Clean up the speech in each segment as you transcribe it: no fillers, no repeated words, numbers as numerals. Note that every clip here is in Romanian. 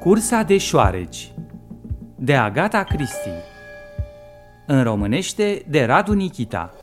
Cursa de șoareci de Agata Christie, în românește de Radu Nichita.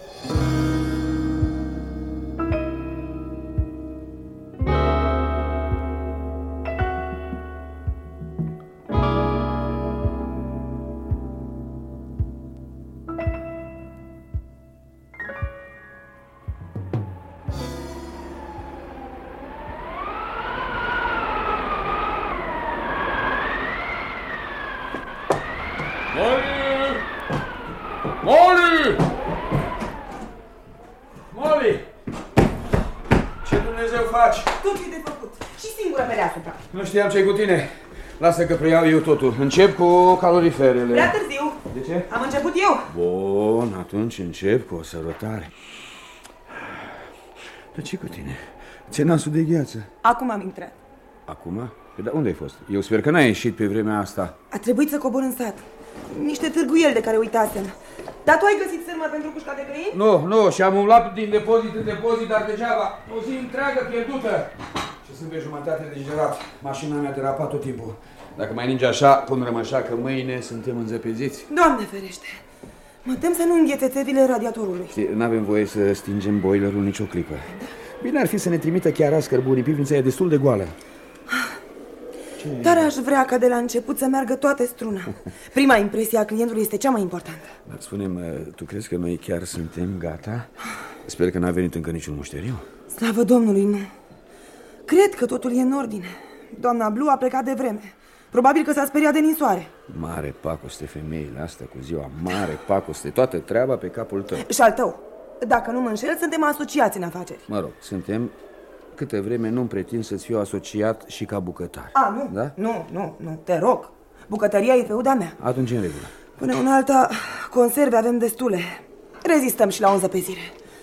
Molly! Ce Dumnezeu faci? Tot ce-i de făcut. Și singură pe deasupra. Nu știam ce-i cu tine. Lasă că preiau eu totul. Încep cu caloriferele. Prea târziu. De ce? Am început eu. Bun, atunci încep cu o sărutare. Dar ce cu tine? Ți-e nasul de gheață. Acum am intrat. Acum? Dar unde ai fost? Eu sper că n-ai ieșit pe vremea asta. A trebuit să cobor în sat. Niște târguieli de care uitasem. Dar tu ai găsit sârmă pentru cușca de grăini? Nu, și am umblat din depozit în depozit, dar degeaba. O zi întreagă pierdută. Și sunt pe jumătate de gerat. Mașina mea derapat tot timpul. Dacă mai ninge așa, pun rămășa că mâine suntem înzăpeziți. Doamne ferește! Mă tem să nu înghețe țevile radiatorului. Știi, n-avem voie să stingem boilerul nicio clipă. Bine ar fi să ne trimită chiar azi cărbunii, pivnița e destul de goală. Dar aș vrea ca de la început să meargă toată struna. Prima impresie a clientului este cea mai importantă. Dar spune-mi, tu crezi că noi chiar suntem gata? Sper că n-a venit încă niciun mușteriu. Slavă Domnului, nu. Cred că totul e în ordine. Doamna Blue a plecat de vreme. Probabil că s-a speriat de ninsoare. Mare pacoste femeile astea cu ziua. Mare pacoste, toată treaba pe capul tău. Și al tău. Dacă nu mă înșel, suntem asociați în afaceri. Mă rog, suntem. Câte vreme nu-mi pretind să-ți fiu asociat și ca bucătar. A, nu, da? Nu, te rog. Bucătăria e feuda mea. Atunci în regulă. Până una alta, conserve avem destule. Rezistăm și la o înzăpezire.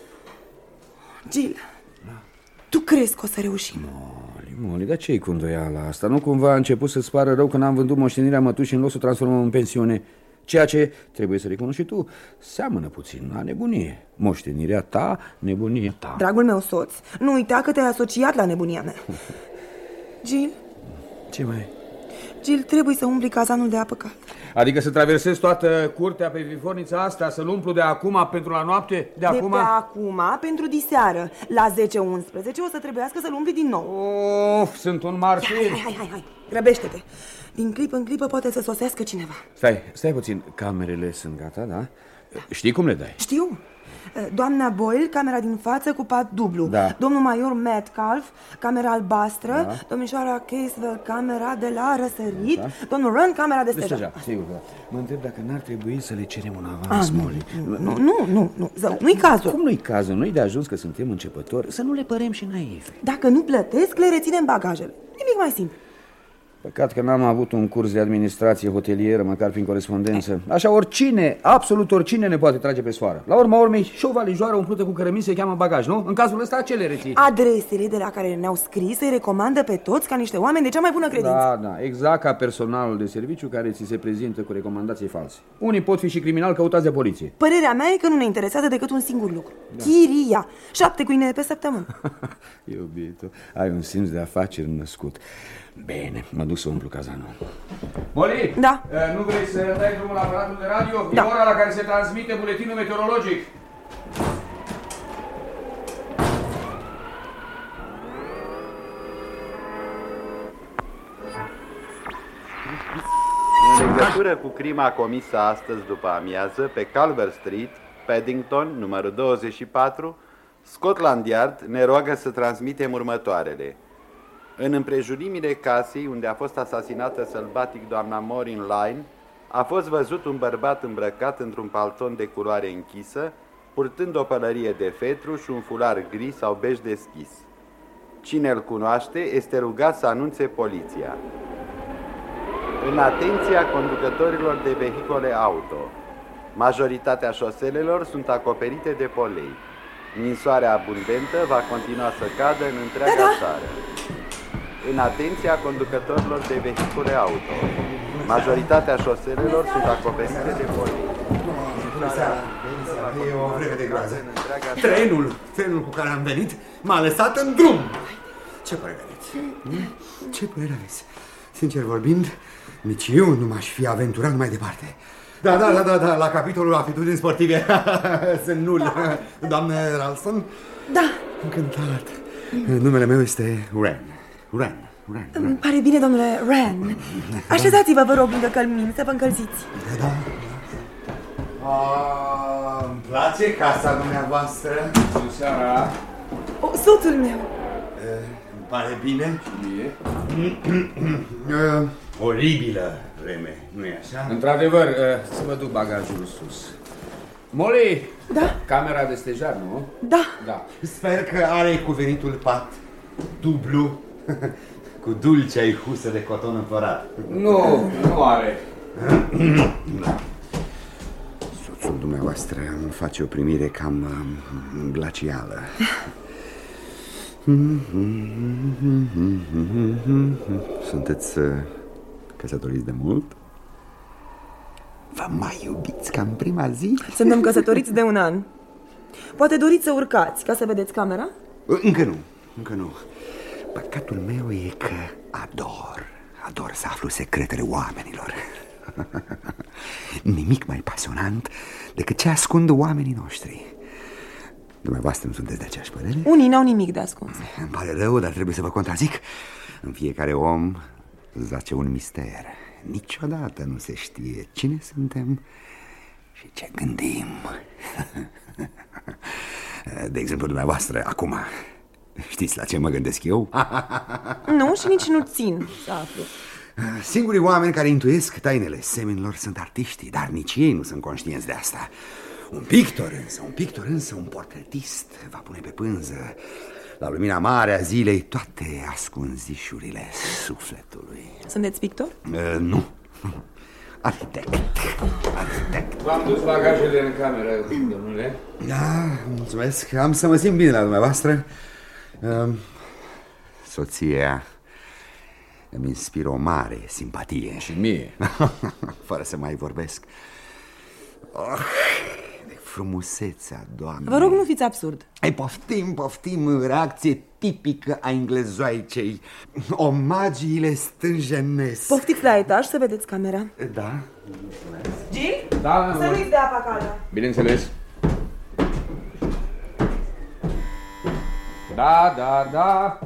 Gil, da. Tu crezi că o să reușim? Molly, dar ce-i cu îndoiala asta? Nu cumva a început să-ți pară rău că n-am vândut moștenirea mătușii în loc să o transformăm în pensiune? Ceea ce, trebuie să recunoști și tu, seamănă puțin la nebunie. Moștenirea ta, nebunia ta. Dragul meu soț, nu uita că te-ai asociat la nebunia mea. Gil? Ce mai? Gil, trebuie să umpli cazanul de apă caldă. Adică să traversez toată curtea pe vifornița asta, să-l umplu de acum pentru la noapte? De acum? Pe acum pentru diseară. La 10-11 o să trebuiască să-l umpli din nou. Of, sunt un martir. Hai, grăbește-te. Din clipă în clipă poate să sosească cineva. Stai puțin, camerele sunt gata, da? Știi cum le dai? Știu. Doamna Boyle, camera din față cu pat dublu, da. Domnul Major Metcalf, camera albastră, da. Domnișoara Caswell, camera de la răsărit, da. Domnul Run, camera de stejar. Sigur, da. Mă întreb dacă n-ar trebui să le cerem un avans, Molly. Nu, nu-i cazul. Cum nu-i cazul? Nu-i de ajuns că suntem începători, să nu le părem și naivi. Dacă nu plătesc, le reținem bagajele. Nimic mai simplu. Păcat că n-am avut un curs de administrație hotelieră, măcar prin corespondență. Așa oricine, absolut oricine ne poate trage pe sfoară. La urma urmei, și o valijoară umplută cu cărămini se cheamă bagaj, nu? În cazul ăsta, ce le reții? Adresele de la care ne-au scris îi recomandă pe toți ca niște oameni de cea mai bună credință. Da, exact ca personalul de serviciu care ți se prezintă cu recomandații false. Unii pot fi și criminali căutați de poliție. Părerea mea e că nu ne interesează decât un singur lucru. Da. Chiria. 7 câine pe săptămână. Iubito, ai un simț de afaceri născut. Bine, mă duc să umplu cazanul. Molly, da. Nu vrei să dai drumul la aparatul de radio? Da. E ora la care se transmite buletinul meteorologic. În legătură cu crima comisă astăzi după amiază pe Calvert Street, Paddington, numărul 24, Scotland Yard ne roagă să transmitem următoarele. În împrejurimile casei unde a fost asasinată sălbatic doamna Maureen Lyon, a fost văzut un bărbat îmbrăcat într-un palton de culoare închisă, purtând o pălărie de fetru și un fular gri sau bej deschis. Cine îl cunoaște este rugat să anunțe poliția. În atenția conducătorilor de vehicole auto, majoritatea șoselelor sunt acoperite de polei. Ninsoarea abundentă va continua să cadă în întreaga țară. În atenția conducătorilor de vehicule auto, majoritatea șoselelor sunt acoperite de polei. E o vreme de groază. Trenul cu care am venit m-a lăsat în drum. Ce părere aveți? Ce părere aveți? Sincer vorbind, nici eu nu m-aș fi aventurat mai departe. Da, la capitolul aptitudini sportive sunt nul. Da. Doamnă Ralston? Da. Încântat. Numele meu este Wren. Îmi pare bine, domnule Wren. Așezați-vă, vă rog, lângă călmin, să vă încălziți. Da. Îmi place casa dumneavoastră. Bună seara. Soțul meu. Îmi pare bine. Oribilă vreme, nu-i așa? Într-adevăr, să vă duc bagajul sus. Molly! Da? Camera de stejar, nu? Da. Sper că are cuvenitul pat dublu cu dulcea husă de coton înfărat. Nu are. Soțul dumneavoastră îmi face o primire cam glacială. Sunteți căsătoriți de mult? Vă mai iubiți ca în prima zi? Suntem căsătoriți de 1 an. Poate doriți să urcați ca să vedeți camera? Încă nu. Păcatul meu e că ador să aflu secretele oamenilor. Nimic mai pasionant decât ce ascund oamenii noștri. Dumneavoastră nu sunteți de aceeași părere? Unii n-au nimic de ascuns. Îmi pare rău, dar trebuie să vă contrazic. În fiecare om zace un mister. Niciodată nu se știe cine suntem și ce gândim. De exemplu, dumneavoastră, acum, știți la ce mă gândesc eu? Nu, și nici nu țin să aflu. Singurii oameni care intuiesc tainele semenilor sunt artiștii, dar nici ei nu sunt conștienți de asta. Un pictor însă, un portretist va pune pe pânză, la lumina mare a zilei, toate ascunzișurile sufletului. Sunteți pictor? Nu. Arhitect. V-am dus bagajele în cameră, domnule. Da, mulțumesc. Am să mă simt bine la dumneavoastră. Soția îmi inspiră o mare simpatie. Și mie. Fără să mai vorbesc. De frumusețea doamnei. Vă rog, nu fiți absurd. Poftim, reacție tipică a englezoaicei. Omagiile stânjenesc. Poftiți la etaj să vedeți camera. Da. Jill? Da, Să nu-i dea apa caldă. bineînțeles. Da.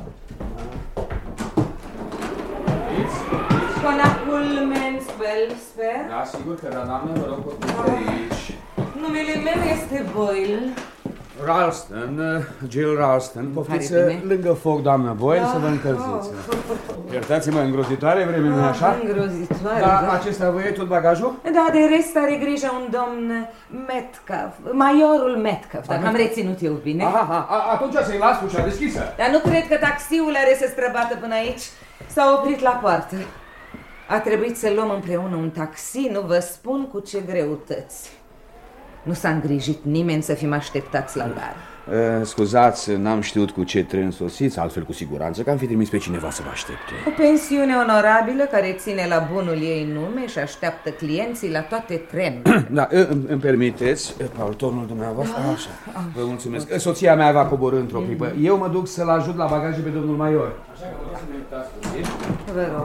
Conacul Manswell, sper? Da, sigur că da, doamnă, vă rog, de aici. Numele meu este Boyle. Ralston, Jill Ralston. Poftiți bine. lângă foc, doamnă Boyle, să vă încălziți. Iertați-mă, îngrozitoare vreme, nu-i așa? Îngrozitoare, Da, da. acesta vă e tot bagajul? Da, de rest are grijă un domn Metcalf, majorul Metcalf, dacă am reținut eu bine. Atunci să-i las ușa deschisă. Dar nu cred că taxiul are să străbată până aici. S-a oprit la poartă. A trebuit să luăm împreună un taxi, nu vă spun cu ce greutăți. Nu s-a îngrijit nimeni să fim așteptați la gară. Scuzați, n-am știut cu ce tren sosiți, altfel cu siguranță că am fi trimis pe cineva să vă aștepte. O pensiune onorabilă care ține la bunul ei nume și așteaptă clienții la toate trenurile. Da, îmi permiteți, paltonul dumneavoastră? Așa, vă mulțumesc. Soția mea va coborî într-o clipă. Eu mă duc să-l ajut la bagaje pe domnul major. Așa că vă rog să ne uitați puțin. Vă rog.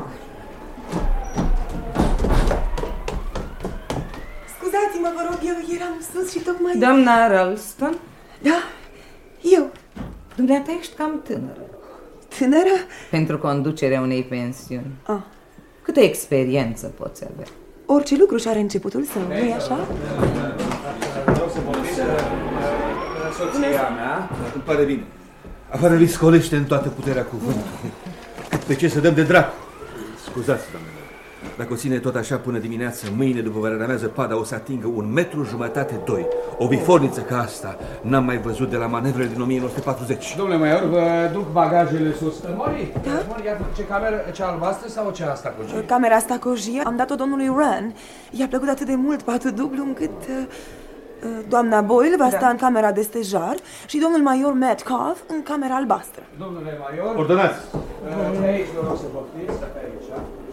Scuzați-mă, vă rog, eu eram sus și tocmai... Doamna Ralston? Da, eu. Dumneata ești cam tânără Tânără? pentru conducerea unei pensiuni. Ah. Câtă experiență poți avea? Orice lucru și are începutul său, nu-i așa? Vreau să vorbesc soția mea. Îmi pare bine. Afară viscolește în toată puterea cuvântului. Pe ce să dăm de dracu? Scuzați, doamne. Dacă o ține tot așa până dimineață, mâine după vremea zăpada o să atingă 1,5 metru, 2. O biforniță ca asta n-am mai văzut de la manevrele din 1940. Domnule Maior, vă duc bagajele sus. Mori? Da? Mori, iată, ce cameră, cea albastră sau cea asta cu gii? Camera asta cojie am dat-o domnului Wren. I-a plăcut atât de mult patul dublu încât... doamna Boyle va sta în camera de stejar și domnul major Metcalf în camera albastră. Domnule Maior... Ordonați! Aici, vă rog să poftiți, stai aici.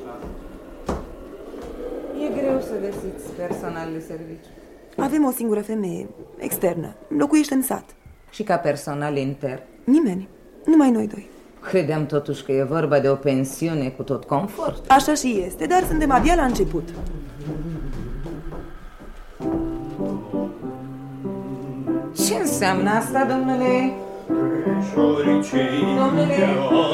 E greu să găsiți personal de serviciu. Avem o singură femeie, externă, locuiește în sat. Și ca personal intern. Nimeni, numai noi doi. Credeam totuși că e vorba de o pensiune cu tot confort. Așa și este, dar suntem abia la început. Ce înseamnă asta, domnule? Domnule?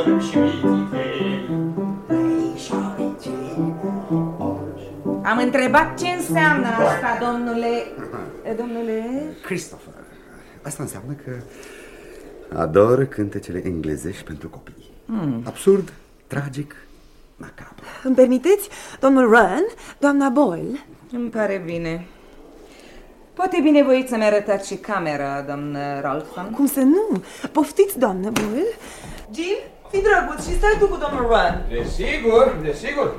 Am întrebat ce înseamnă asta, domnule. Domnule? Christopher, asta înseamnă că ador cântecele englezești pentru copii. Absurd, tragic, macabru. Îmi permiteți, domnul Wren, doamna Boyle? Îmi pare bine. Poate binevoiți să-mi arătați și camera, doamnă Ralston. Cum să nu? Poftiți, doamnă Boyle. Jill, fii drăguț și stai tu cu domnul Wren. Desigur, desigur.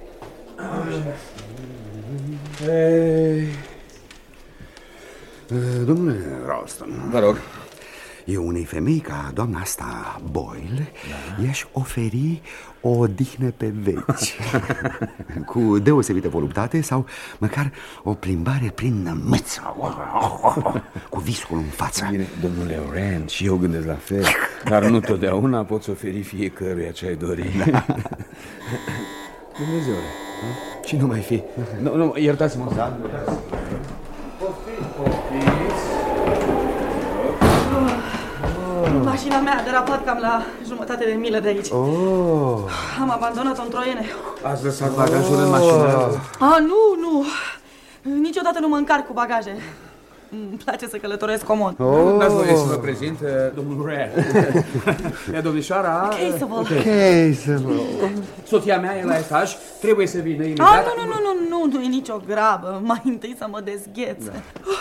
Domnule Ralston, Vă rog. eu unei femei ca doamna asta Boyle i-aș oferi o odihnă pe veci. Cu deosebită voluptate sau măcar o plimbare prin nămâță, cu viscul în față. Bine, domnule Wren, și eu gândesc la fel. Dar nu totdeauna poți oferi fiecăruia ce ai dori. Dumnezeule, și nu mai fi. Nu, iertați-mă. Mașina mea a derapat cam la jumătate de milă de aici. Am abandonat-o în Troiene. Ați lăsat bagajul în mașină? Nu. Niciodată nu mă încarc cu bagaje. Îmi place să călătoresc comod. Dați voie să vă prezint domnul Wren. E domnișoara Caseville. Soția mea e la etaj. Trebuie să vină imediat. Nu e nicio grabă. Mai întâi să mă dezghețe.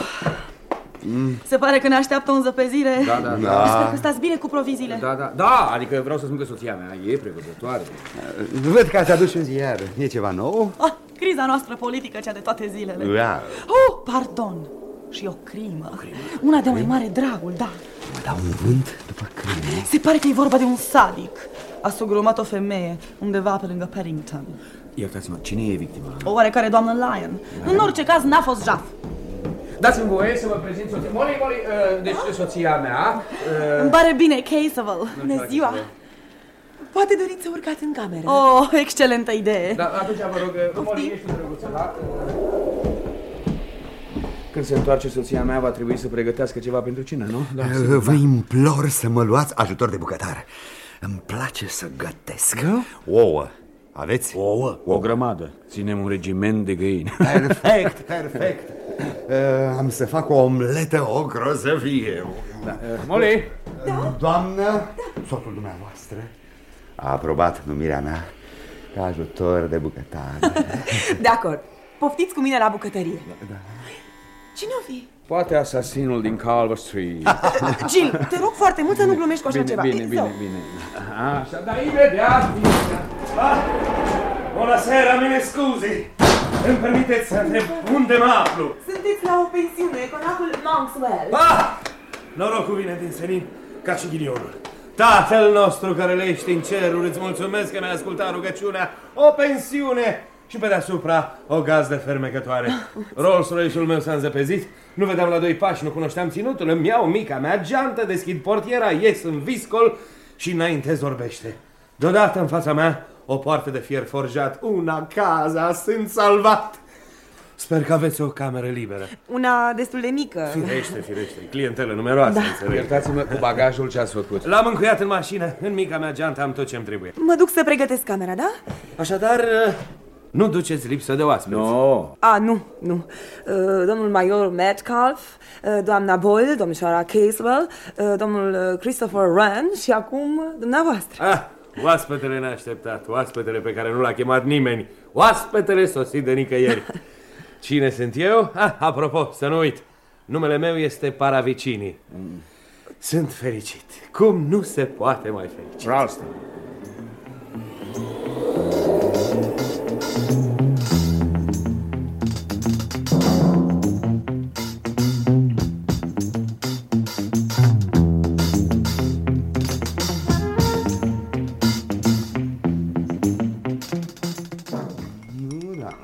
Se pare că ne așteaptă o înzăpezire. Da. Sper că stați bine cu proviziile. Da, adică vreau să spun că soția mea e prevăzătoare. Văd că ați adus un ziar. E ceva nou? Criza noastră politică, cea de toate zilele. Pardon. Și o crimă. Una de mai mare dragul, da. Mă dau un vânt după crimă. Se pare că e vorba de un sadic. A sugrumat o femeie undeva pe lângă Paddington. Iertați-mă, cine e victima? O oarecare doamnă Lyon. În orice caz n-a fost jaf. Dați-mi voie să vă prezint soția. Molly, deci soția mea. Îmi pare bine, Caseville. Bună ziua. Poate doriți să urcați în cameră. Excelentă idee. Da, atunci vă rog, Molly, ești drăguță, da? Când se întoarce soția mea, va trebui să pregătească ceva pentru cină, nu? Da, vă implor să mă luați ajutor de bucătar. Îmi place să gătesc. Ouă. Aveți? Ouă? O grămadă. Ținem un regiment de găini. Perfect. Am să fac o omletă, o grozăvie. Molly? Doamnă, soțul dumneavoastră a aprobat numirea mea ca ajutor de bucătar. De acord. Poftiți cu mine la bucătărie. Cine-o fi? Poate asasinul din Calvert Street. Jill, te rog foarte mult să nu glumești cu așa ceva. Bine. Așa, dar imediat. Bună seara, mine scuzi. Îmi permiteți să întreb unde mă aflu? Sunteți la o pensiune, conacul Monkswell. Norocul vine din senin ca și ghinionul. Tatăl nostru care lești în ceruri, îți mulțumesc că mi-ai ascultat rugăciunea. O pensiune și pe deasupra o gazdă fermecătoare. Rolls-Royce-ul meu s-a înzăpezit. Nu vedeam la 2 pași, nu cunoșteam ținutul. Îmi iau mica mea geantă, deschid portiera, ies în viscol și înainte zorbește. Deodată în fața mea o poartă de fier forjat. Una casa, sunt salvat. Sper că aveți o cameră liberă. Una destul de mică. Firește, clientelă numeroasă, înțeleg. Iertați-mă cu bagajul ce ați făcut. L-am încuiat în mașină, în mica mea geantă am tot ce-mi trebuie. Mă duc să pregătesc camera, da? Așadar, nu duceți lipsă de oaspeți. Nu. Domnul Major Metcalf, doamna Boyle, domnișoara Casewell, domnul Christopher Wren și acum dumneavoastră. Oaspetele neașteptat, oaspetele pe care nu l-a chemat nimeni, oaspetele sosit de nicăieri. Cine sunt eu? Apropo, să nu uit, numele meu este Paravicini. Sunt fericit. Cum nu se poate mai fericit? Ralston.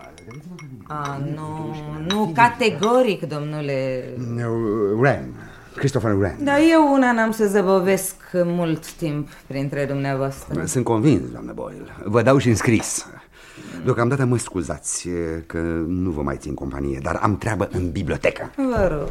Nu, categoric, domnule Wren. Christopher Wren. Dar eu una n-am să zăbovesc mult timp printre dumneavoastră. Sunt convins, doamnă Boyle. Vă dau și în scris. Deocamdată mă scuzați că nu vă mai țin companie, dar am treabă în bibliotecă. Vă rog.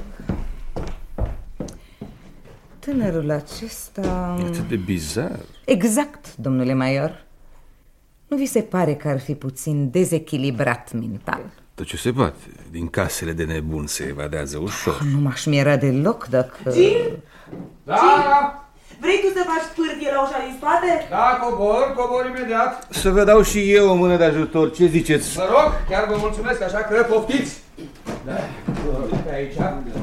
Tânărul acesta... E atât de bizar. Exact, domnule Major. Nu vi se pare că ar fi puțin dezechilibrat mental? Tot ce se poate. Din casele de nebun se evadează ușor. Nu m-aș mira deloc dacă... Jim? Da! Jim? Vrei tu să faci pârtie la ușa din spate? Da, cobor imediat. Să vă dau și eu o mână de ajutor. Ce ziceți? Vă rog, chiar vă mulțumesc, așa că poftiți. Da, uite aici.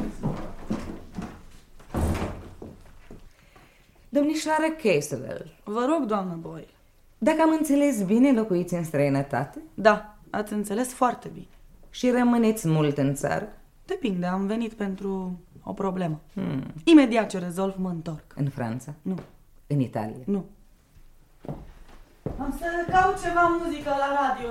Domnișoară Caswell, Vă rog, doamnă Boyle. dacă am înțeles bine, locuiți în străinătate? Da, ați înțeles foarte bine. Și rămâneți mult în țară? Depinde, am venit pentru o problemă. Imediat ce rezolv, mă întorc. În Franța? Nu. În Italia? Nu. Am să caut ceva muzică la radio.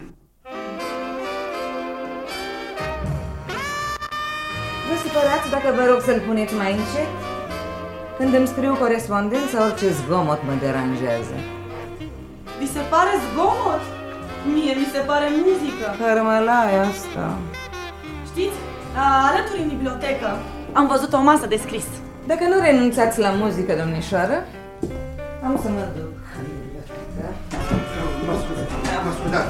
Vă supărați dacă vă rog să-l puneți mai încet? Când îmi scriu corespondența, orice zgomot mă deranjează. Vi se pare zgomot? Mie mi se pare muzică. Cărmălaia asta. Știți, alături în bibliotecă am văzut o masă de scris. Dacă nu renunțați la muzică, domnișoară, am să mă duc în bibliotecă. Mă scuzați,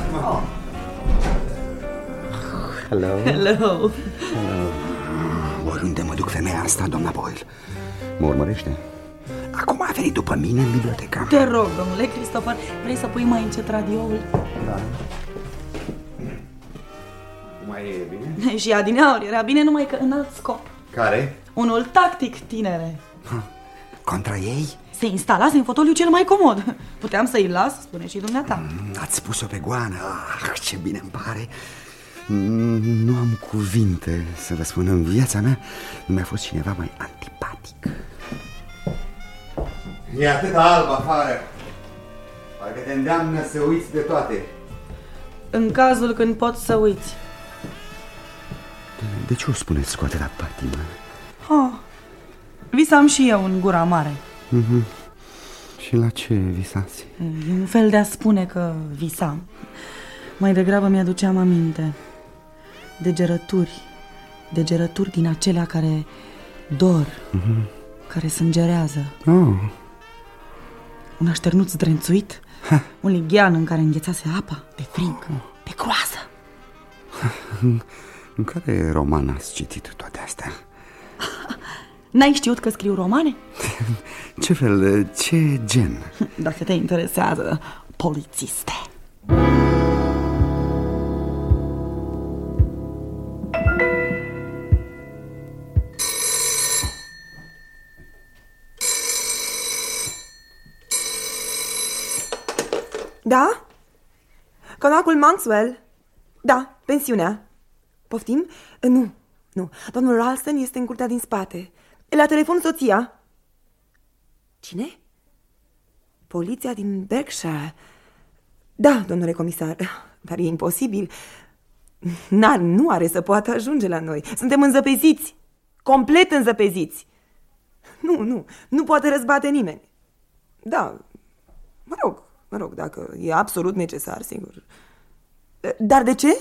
Hello. Hello. Oriunde mă duc femeia asta, doamna Boyle, mă urmărește. Acum a venit după mine în bibliotecă. Te rog, domnule Christopher, vrei să pui mai încet radioul? Da. Mai e bine? Și adineauri era bine, numai că în alt scop. Care? Unul tactic, tinere. Contra ei? Se instalase în fotoliu cel mai comod. Puteam să-i las, spune și dumneata. Ați pus-o pe goană. Ce bine îmi pare. Nu am cuvinte să vă spun. În viața mea nu mi-a fost cineva mai antipatic. E atâta alb afară. Parcă te îndeamnă să uiți de toate. În cazul când poți să uiți. De ce o spuneți cu atâta patimă? Visam și eu în gura mare. Și la ce visați? E un fel de a spune că visam. Mai degrabă mi-aduceam aminte. Degerături din acelea care dor, care sângerează. Un așternuț zdrențuit, un lighean în care înghețase apa, de frig, de groază. În care roman ați citit toate astea? N-ai știut că scriu romane? Ce fel, ce gen? Dacă te interesează, polițiste. Da? Conacul Maxwell? Da, pensiunea. Poftim? Nu. Domnul Ralston este în curtea din spate. La telefon soția. Cine? Poliția din Berkshire. Da, domnule comisar, dar e imposibil. Nu are să poată ajunge la noi. Suntem înzăpeziți. Complet înzăpeziți. Nu poate răzbate nimeni. Da, mă rog, dacă e absolut necesar, sigur. Dar de ce?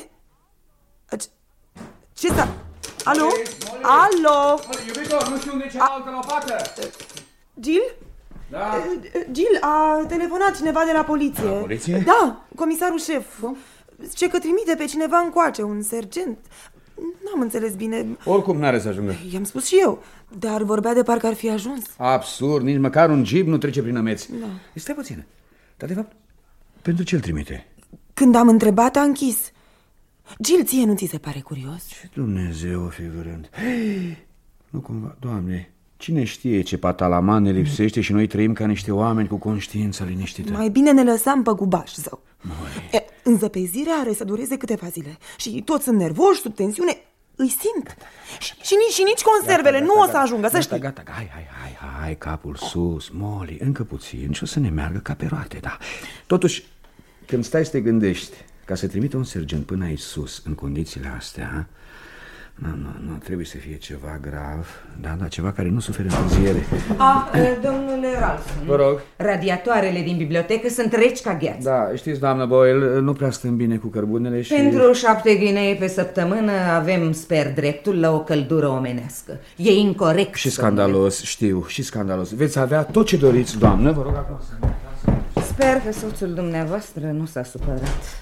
Ce s-a... Alo? Alo? Iubito, nu știu unde e cealaltă lopată. Jill? Da. Jill, a telefonat cineva de la poliție. La poliție? Da, comisarul șef. Zice că trimite pe cineva încoace, un sergent. N-am înțeles bine. Oricum n-are să ajungă. I-am spus și eu, dar vorbea de parcă ar fi ajuns. Absurd, nici măcar un jeep nu trece prin ameți. Da. Stai puțin. Dar de fapt, pentru ce îl trimite? Când am întrebat, a închis. Jill, ție nu ți se pare curios? Ce Dumnezeu o fi vrând. Nu cumva, Doamne, cine știe ce patalaman ne lipsește și noi trăim ca niște oameni cu conștiința liniștită. Mai bine ne lăsam pe gubaș, zău. Înzăpezirea are să dureze câteva zile. Și toți sunt nervoși, sub tensiune. Îi simt. Și nici conservele nu o să ajungă, să știi. Gata, hai, capul sus, Molly, încă puțin și o să ne meargă ca pe roate, da. Totuși, când stai să te gândești ca să trimite un sergent până aici sus, în condițiile astea, Nu, trebuie să fie ceva grav. Da, ceva care nu suferă întârziere. Domnule Ralston, vă rog. Radiatoarele din bibliotecă sunt reci ca gheață. Da, știți, doamnă Boyle, nu prea stăm bine cu cărbunele și... Pentru 7 ghinei pe săptămână avem, sper, dreptul la o căldură omenească. E incorect. Și scandalos, știu, și scandalos. Veți avea tot ce doriți, doamnă. Vă rog acum să... Sper că soțul dumneavoastră nu s-a supărat.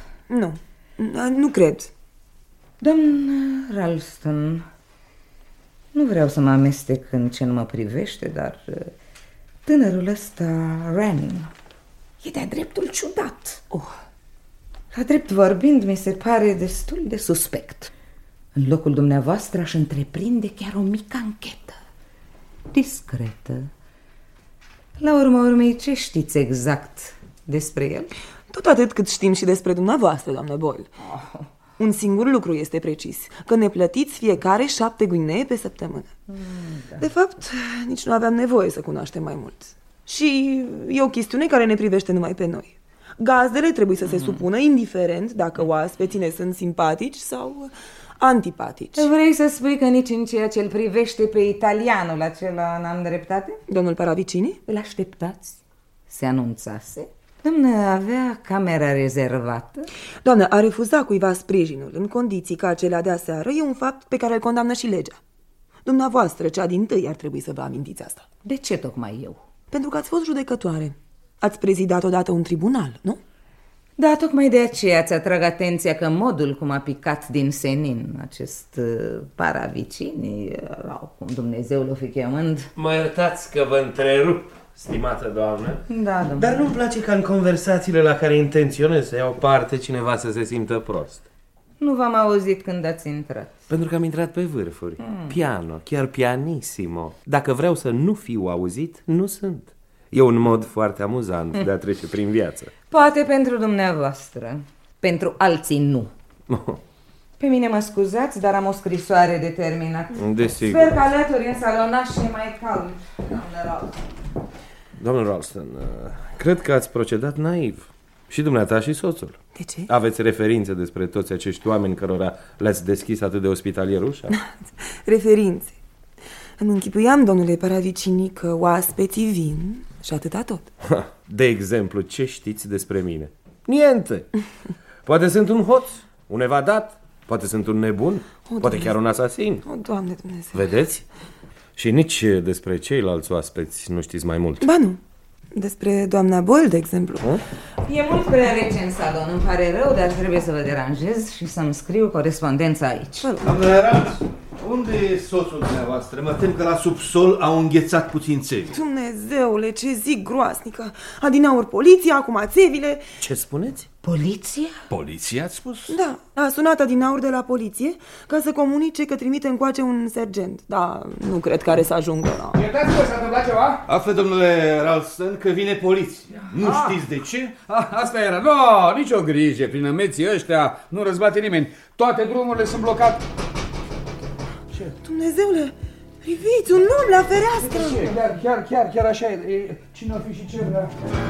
Nu cred. Domn Ralston, nu vreau să mă amestec în ce nu mă privește, dar tânărul ăsta, Wren, e de-a dreptul ciudat. La drept vorbind, mi se pare destul de suspect. În locul dumneavoastră aș întreprinde chiar o mică anchetă. Discretă. La urma urmei, ce știți exact despre el? Tot atât cât știm și despre dumneavoastră, doamnă Boyle. Un singur lucru este precis, că ne plătiți fiecare 7 guinee pe săptămână. Da. De fapt, nici nu aveam nevoie să cunoaștem mai mult. Și e o chestiune care ne privește numai pe noi. Gazdele trebuie să se supună, indiferent dacă oaspeții ne sunt simpatici sau antipatici. Vrei să spui că nici în ceea ce îl privește pe italianul acela n-am dreptate? Domnul Paravicini? Îl așteptați? Se anunțase? Doamnă, avea camera rezervată? Doamnă, a refuzat cuiva sprijinul în condiții ca acelea de aseară e un fapt pe care îl condamnă și legea. Dumneavoastră, cea dintâi, ar trebui să vă amintiți asta. De ce tocmai eu? Pentru că ați fost judecătoare. Ați prezidat odată un tribunal, nu? Da, tocmai de aceea ți atrag atenția că modul cum a picat din senin acest Paravicini, cum Dumnezeu l-o fi chemând... Mă iertați că vă întrerup, stimată doamnă. Da, domnule. Dar nu-mi place ca în conversațiile la care intenționez să iau parte cineva să se simtă prost. Nu v-am auzit când ați intrat. Pentru că am intrat pe vârfuri. Piano, chiar pianissimo. Dacă vreau să nu fiu auzit, nu sunt. E un mod foarte amuzant de a trece prin viață. Poate pentru dumneavoastră. Pentru alții nu. Pe mine mă scuzați, dar am o scrisoare determinată. Desigur. Sper că alături în salonaș e mai cald, doamnă Ralston. Domnul Ralston, cred că ați procedat naiv. Și dumneata și soțul. De ce? Aveți referințe despre toți acești oameni cărora le-ați deschis atât de ospitalier ușa? Referințe. Îmi închipuiam, domnule Paravicini, că oaspeții vin și atâta tot. De exemplu, ce știți despre mine? Niente! Poate sunt un hoț, un evadat, poate sunt un nebun, poate chiar un asasin. O, Doamne Dumnezeu! Vedeți? Și nici despre ceilalți oaspeți nu știți mai mult. Ba nu. Despre doamna Boyle, de exemplu. E mult prea rece în salon, îmi pare rău, dar trebuie să vă deranjez și să-mi scriu corespondența aici. Doamne Ralston, unde e soțul dumneavoastră? Mă tem că la subsol au înghețat puțin țevi. Dumnezeule, ce zi groasnică! Adinauri poliția, acum țevile. Ce spuneți? Poliția? Poliția, ați spus? Da, a sunat adinauri de la poliție ca să comunice că trimite încoace un sergent. Da, nu cred că are să ajungă la... Iertați-vă, s-a întâmplat ceva? Află, domnule Ralston, că vine poliția. Nu știți de ce? Asta era. Nu, nicio grijă. Prin înmeții ăștia nu răzbate nimeni. Toate drumurile sunt blocate. Ce? Dumnezeule, priviți, un om la fereastră. Chiar așa e. Cine ar fi și ce vrea?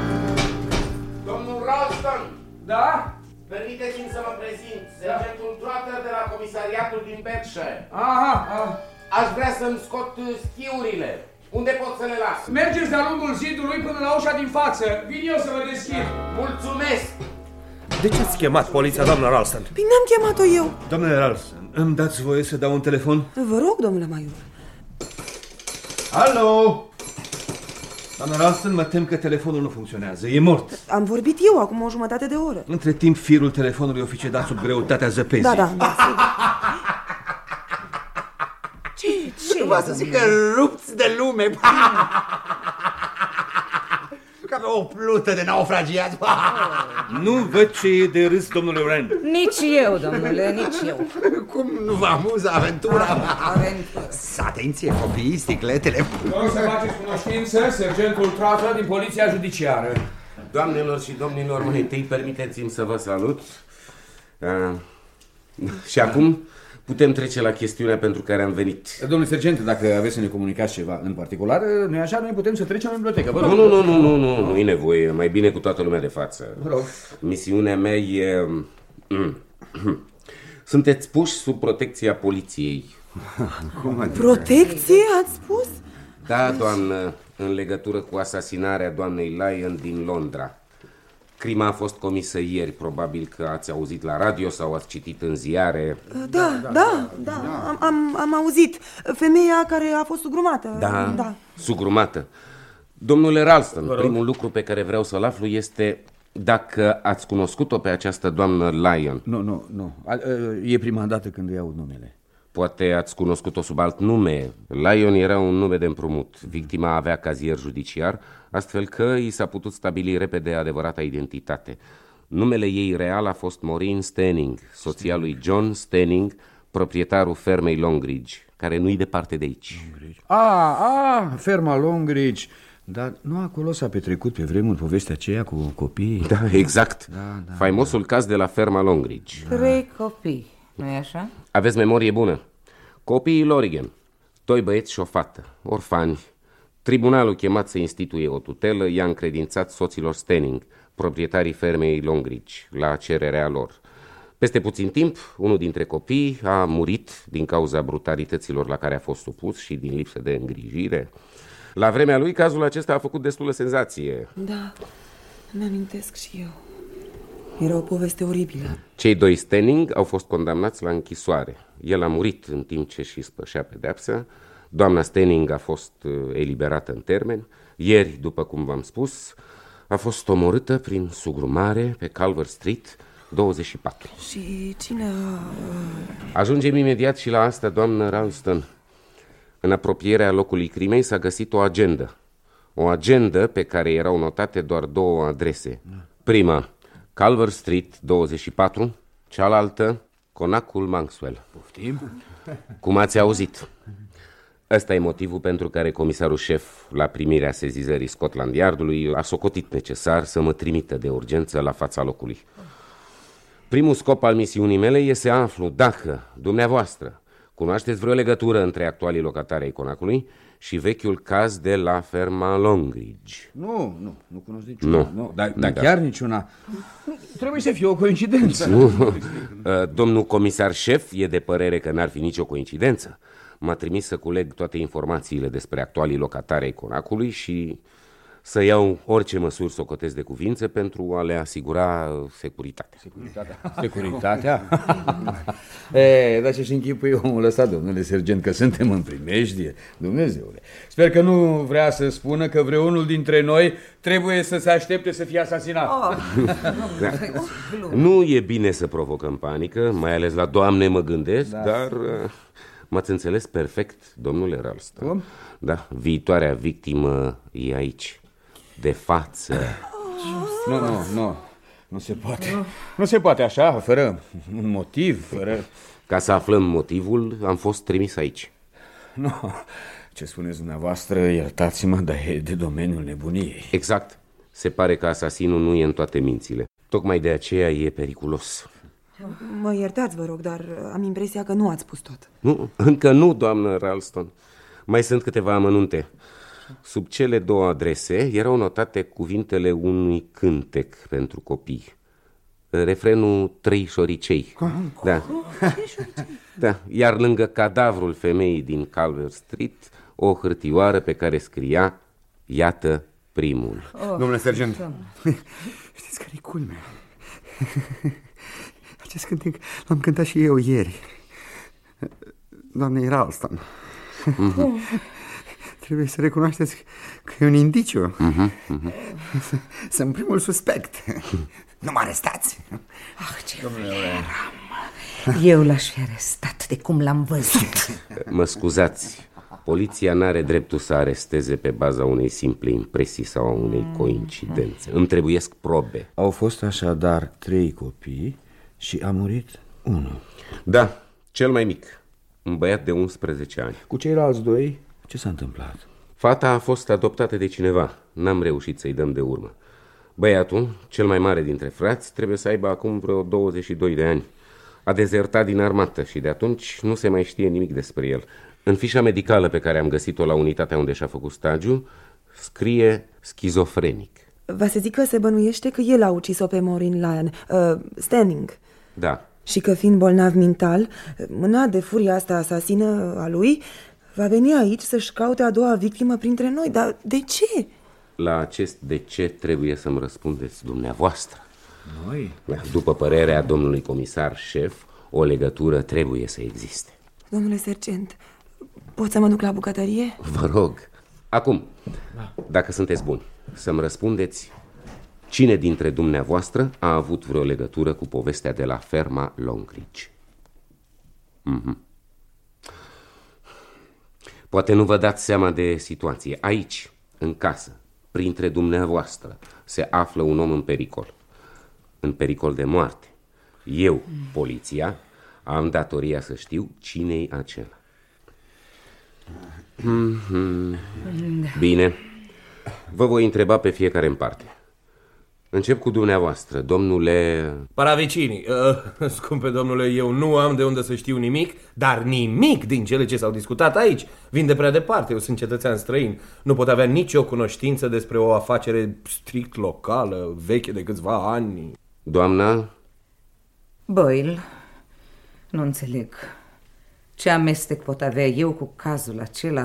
Domnul Ralston! Da? Permiteți-mi să mă prezint, sergentul Trotter de la comisariatul din Berkshire. Aha. Aș vrea să-mi scot schiurile. Unde pot să le las? Mergeți de-a lungul zidului până la ușa din față. Vin eu să vă deschid. Mulțumesc! De ce ați chemat poliția, doamna Ralston? Bine, am chemat-o eu. Domnule Ralston, îmi dați voie să dau un telefon? Vă rog, domnule Maior. Alo! Doamna Ralston, mă tem că telefonul nu funcționează, e mort. Am vorbit eu acum o jumătate de oră. Între timp, firul telefonului a cedat sub greutatea zăpezii. Da. Ce? Nu să zic că rupți de lume. Ca pe o plută de naufragiați. Nu văd ce e de râs, domnule Wren. Nici eu, domnule, nici eu. Cum nu vă amuză aventura? Aventură. Atenție, copiii, sticletele. Vreau să faceți cunoștință, sergentul Trotter din Poliția Judiciară. Doamnelor și domnilor, mai întâi permiteți-mi să vă salut. Și acum putem trece la chestiunea pentru care am venit. Domnule sergent, dacă aveți să ne comunicați ceva în particular, noi așa noi putem să trecem în bibliotecă. Vă rog. Nu e nevoie, mai bine cu toată lumea de față. Vă rog. Misiunea mea e Sunteți puși sub protecția poliției. Protecție, ați spus? Da, doamnă, în legătură cu asasinarea doamnei Lyon din Londra. Crima a fost comisă ieri, probabil că ați auzit la radio sau ați citit în ziare. Da, am auzit. Femeia care a fost sugrumată. Da, sugrumată. Domnule Ralston, primul lucru pe care vreau să-l aflu este dacă ați cunoscut-o pe această doamnă Lyon. Nu. E prima dată când îi aud numele. Poate ați cunoscut-o sub alt nume. Lyon era un nume de împrumut. Victima avea cazier judiciar, astfel că i s-a putut stabili repede adevărata identitate. Numele ei real a fost Maureen Stanning, soția lui John Stanning, proprietarul fermei Longridge, care nu-i departe de aici. Ferma Longridge. Dar nu acolo s-a petrecut pe vremuri povestea aceea cu copiii? Da, exact. Faimosul caz de la ferma Longridge. 3 copii, nu-i așa? Aveți memorie bună. Copiii Lorigan, 2 băieți și o fată, orfani. Tribunalul chemat să instituie o tutelă i-a încredințat soților Stanning, proprietarii fermei Longridge, la cererea lor. Peste puțin timp, unul dintre copii a murit din cauza brutalităților la care a fost supus și din lipsă de îngrijire. La vremea lui, cazul acesta a făcut destulă senzație. Da, mi-amintesc și eu. Era o poveste oribilă. Cei 2 Stanning au fost condamnați la închisoare. El a murit în timp ce și spășea pedeapsa. Doamna Stanning a fost eliberată în termen. Ieri, după cum v-am spus, a fost omorâtă prin sugrumare pe Calvert Street 24. Și cine a... Ajungem imediat și la asta, doamnă Ralston. În apropierea locului crimei s-a găsit o agendă. O agendă pe care erau notate doar 2 adrese. Prima, Calvert Street 24, cealaltă, Conacul Manxwell. Poftim? Cum ați auzit. Ăsta e motivul pentru care comisarul șef, la primirea sezizării Scotland Yardului, a socotit necesar să mă trimită de urgență la fața locului. Primul scop al misiunii mele e să aflu dacă dumneavoastră cunoașteți vreo legătură între actualii locatari ai Conacului și vechiul caz de la ferma Longridge. Nu cunosc niciuna. Nu. Dar chiar niciuna. Trebuie să fie o coincidență. Domnul comisar șef e de părere că n-ar fi nicio coincidență. M-a trimis să culeg toate informațiile despre actualii locatari ai Conacului și să iau orice măsuri socotesc de cuvință pentru a le asigura securitatea. Securitatea? Dar ce-și închipui omul ăsta, domnule sergent, că suntem în primejdie? Dumnezeule, sper că nu vrea să spună că vreunul dintre noi trebuie să se aștepte să fie asasinat. Nu e bine să provocăm panică, mai ales la Doamne mă gândesc, dar m-ați înțeles perfect, domnule Ralston. Cum? Da, viitoarea victimă e aici, de față. Nu se poate. Nu se poate așa, fără un motiv, fără... Ca să aflăm motivul, am fost trimis aici. Nu, ce spuneți dumneavoastră, iertați-mă, dar e de domeniul nebuniei. Exact. Se pare că asasinul nu e în toate mințile. Tocmai de aceea e periculos. Mă iertați, vă rog, dar am impresia că nu ați spus tot. Nu, încă nu, doamnă Ralston. Mai sunt câteva amănunte. Sub cele 2 adrese erau notate cuvintele unui cântec pentru copii. Refrenul 3 șoricei. Da. Da. Iar lângă cadavrul femeii din Calvert Street, o hârtioară pe care scria: iată primul. Domnule sergent, știți care-i culmea? Acest cântec l-am cântat și eu ieri, doamnei Ralston. Trebuie să recunoașteți că e un indiciu. Sunt primul suspect. Nu mă arestați. Ce eram. Eu l-aș fi arestat de cum l-am văzut. Mă scuzați, poliția n-are dreptul să aresteze pe baza unei simple impresii sau a unei coincidențe. Îmi trebuiesc probe. Au fost așadar 3 copii și a murit 1. Da, cel mai mic, un băiat de 11 ani. Cu ceilalți 2, ce s-a întâmplat? Fata a fost adoptată de cineva. N-am reușit să-i dăm de urmă. Băiatul, cel mai mare dintre frați, trebuie să aibă acum vreo 22 de ani. A dezertat din armată și de atunci nu se mai știe nimic despre el. În fișa medicală pe care am găsit-o la unitatea unde și-a făcut stagiu, scrie schizofrenic. Va să zic că se bănuiește că el a ucis-o pe Maureen Lyon, Stanning. Da, Și că fiind bolnav mental, mânat de furia asta asasină a lui, va veni aici să-și caute a doua victimă printre noi. Dar de ce? La acest de ce trebuie să-mi răspundeți dumneavoastră. Noi? După părerea domnului comisar șef, o legătură trebuie să existe. Domnule sergent, pot să mă duc la bucătărie? Vă rog. Acum, dacă sunteți buni, să-mi răspundeți cine dintre dumneavoastră a avut vreo legătură cu povestea de la ferma Longridge. Poate nu vă dați seama de situație. Aici, în casă, printre dumneavoastră, se află un om în pericol. În pericol de moarte. Eu, poliția, am datoria să știu cine-i acela. Bine. Vă voi întreba pe fiecare în parte. Încep cu dumneavoastră, domnule... Paravicini, scumpe domnule, eu nu am de unde să știu nimic, dar nimic din cele ce s-au discutat aici. Vin de prea departe, eu sunt cetățean străin. Nu pot avea nicio cunoștință despre o afacere strict locală, veche de câțiva ani. Doamna? Boyle, nu înțeleg. Ce amestec pot avea eu cu cazul acela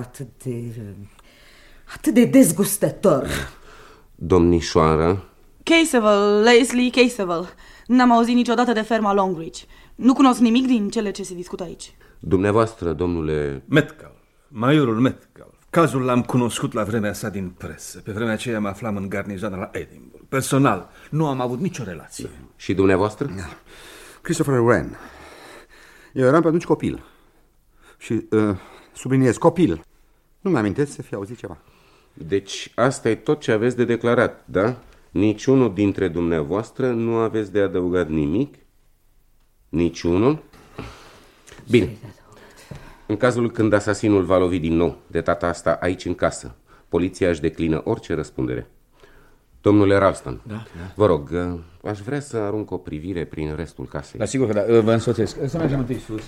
atât de dezgustător? Domnișoară? Casewell, Leslie Casewell. N-am auzit niciodată de ferma Longridge. Nu cunosc nimic din cele ce se discută aici. Dumneavoastră, domnule... Metcalf, majorul Metcalf. Cazul l-am cunoscut la vremea sa din presă. Pe vremea aceea mă aflam în garnizoană la Edinburgh. Personal, nu am avut nicio relație. Și dumneavoastră? Christopher Wren. Eu eram pe atunci copil. Și subliniez, copil. Nu mi-amintesc să fi auzit ceva. Deci asta e tot ce aveți de declarat, da? Niciunul dintre dumneavoastră nu aveți de adăugat nimic? Niciunul? Bine. În cazul când asasinul va lovi din nou, de data asta aici în casă, poliția își declină orice răspundere. Domnule Ralston, vă rog, aș vrea să arunc o privire prin restul casei. Da, sigur că da, vă însoțesc. Să mergem întâi sus.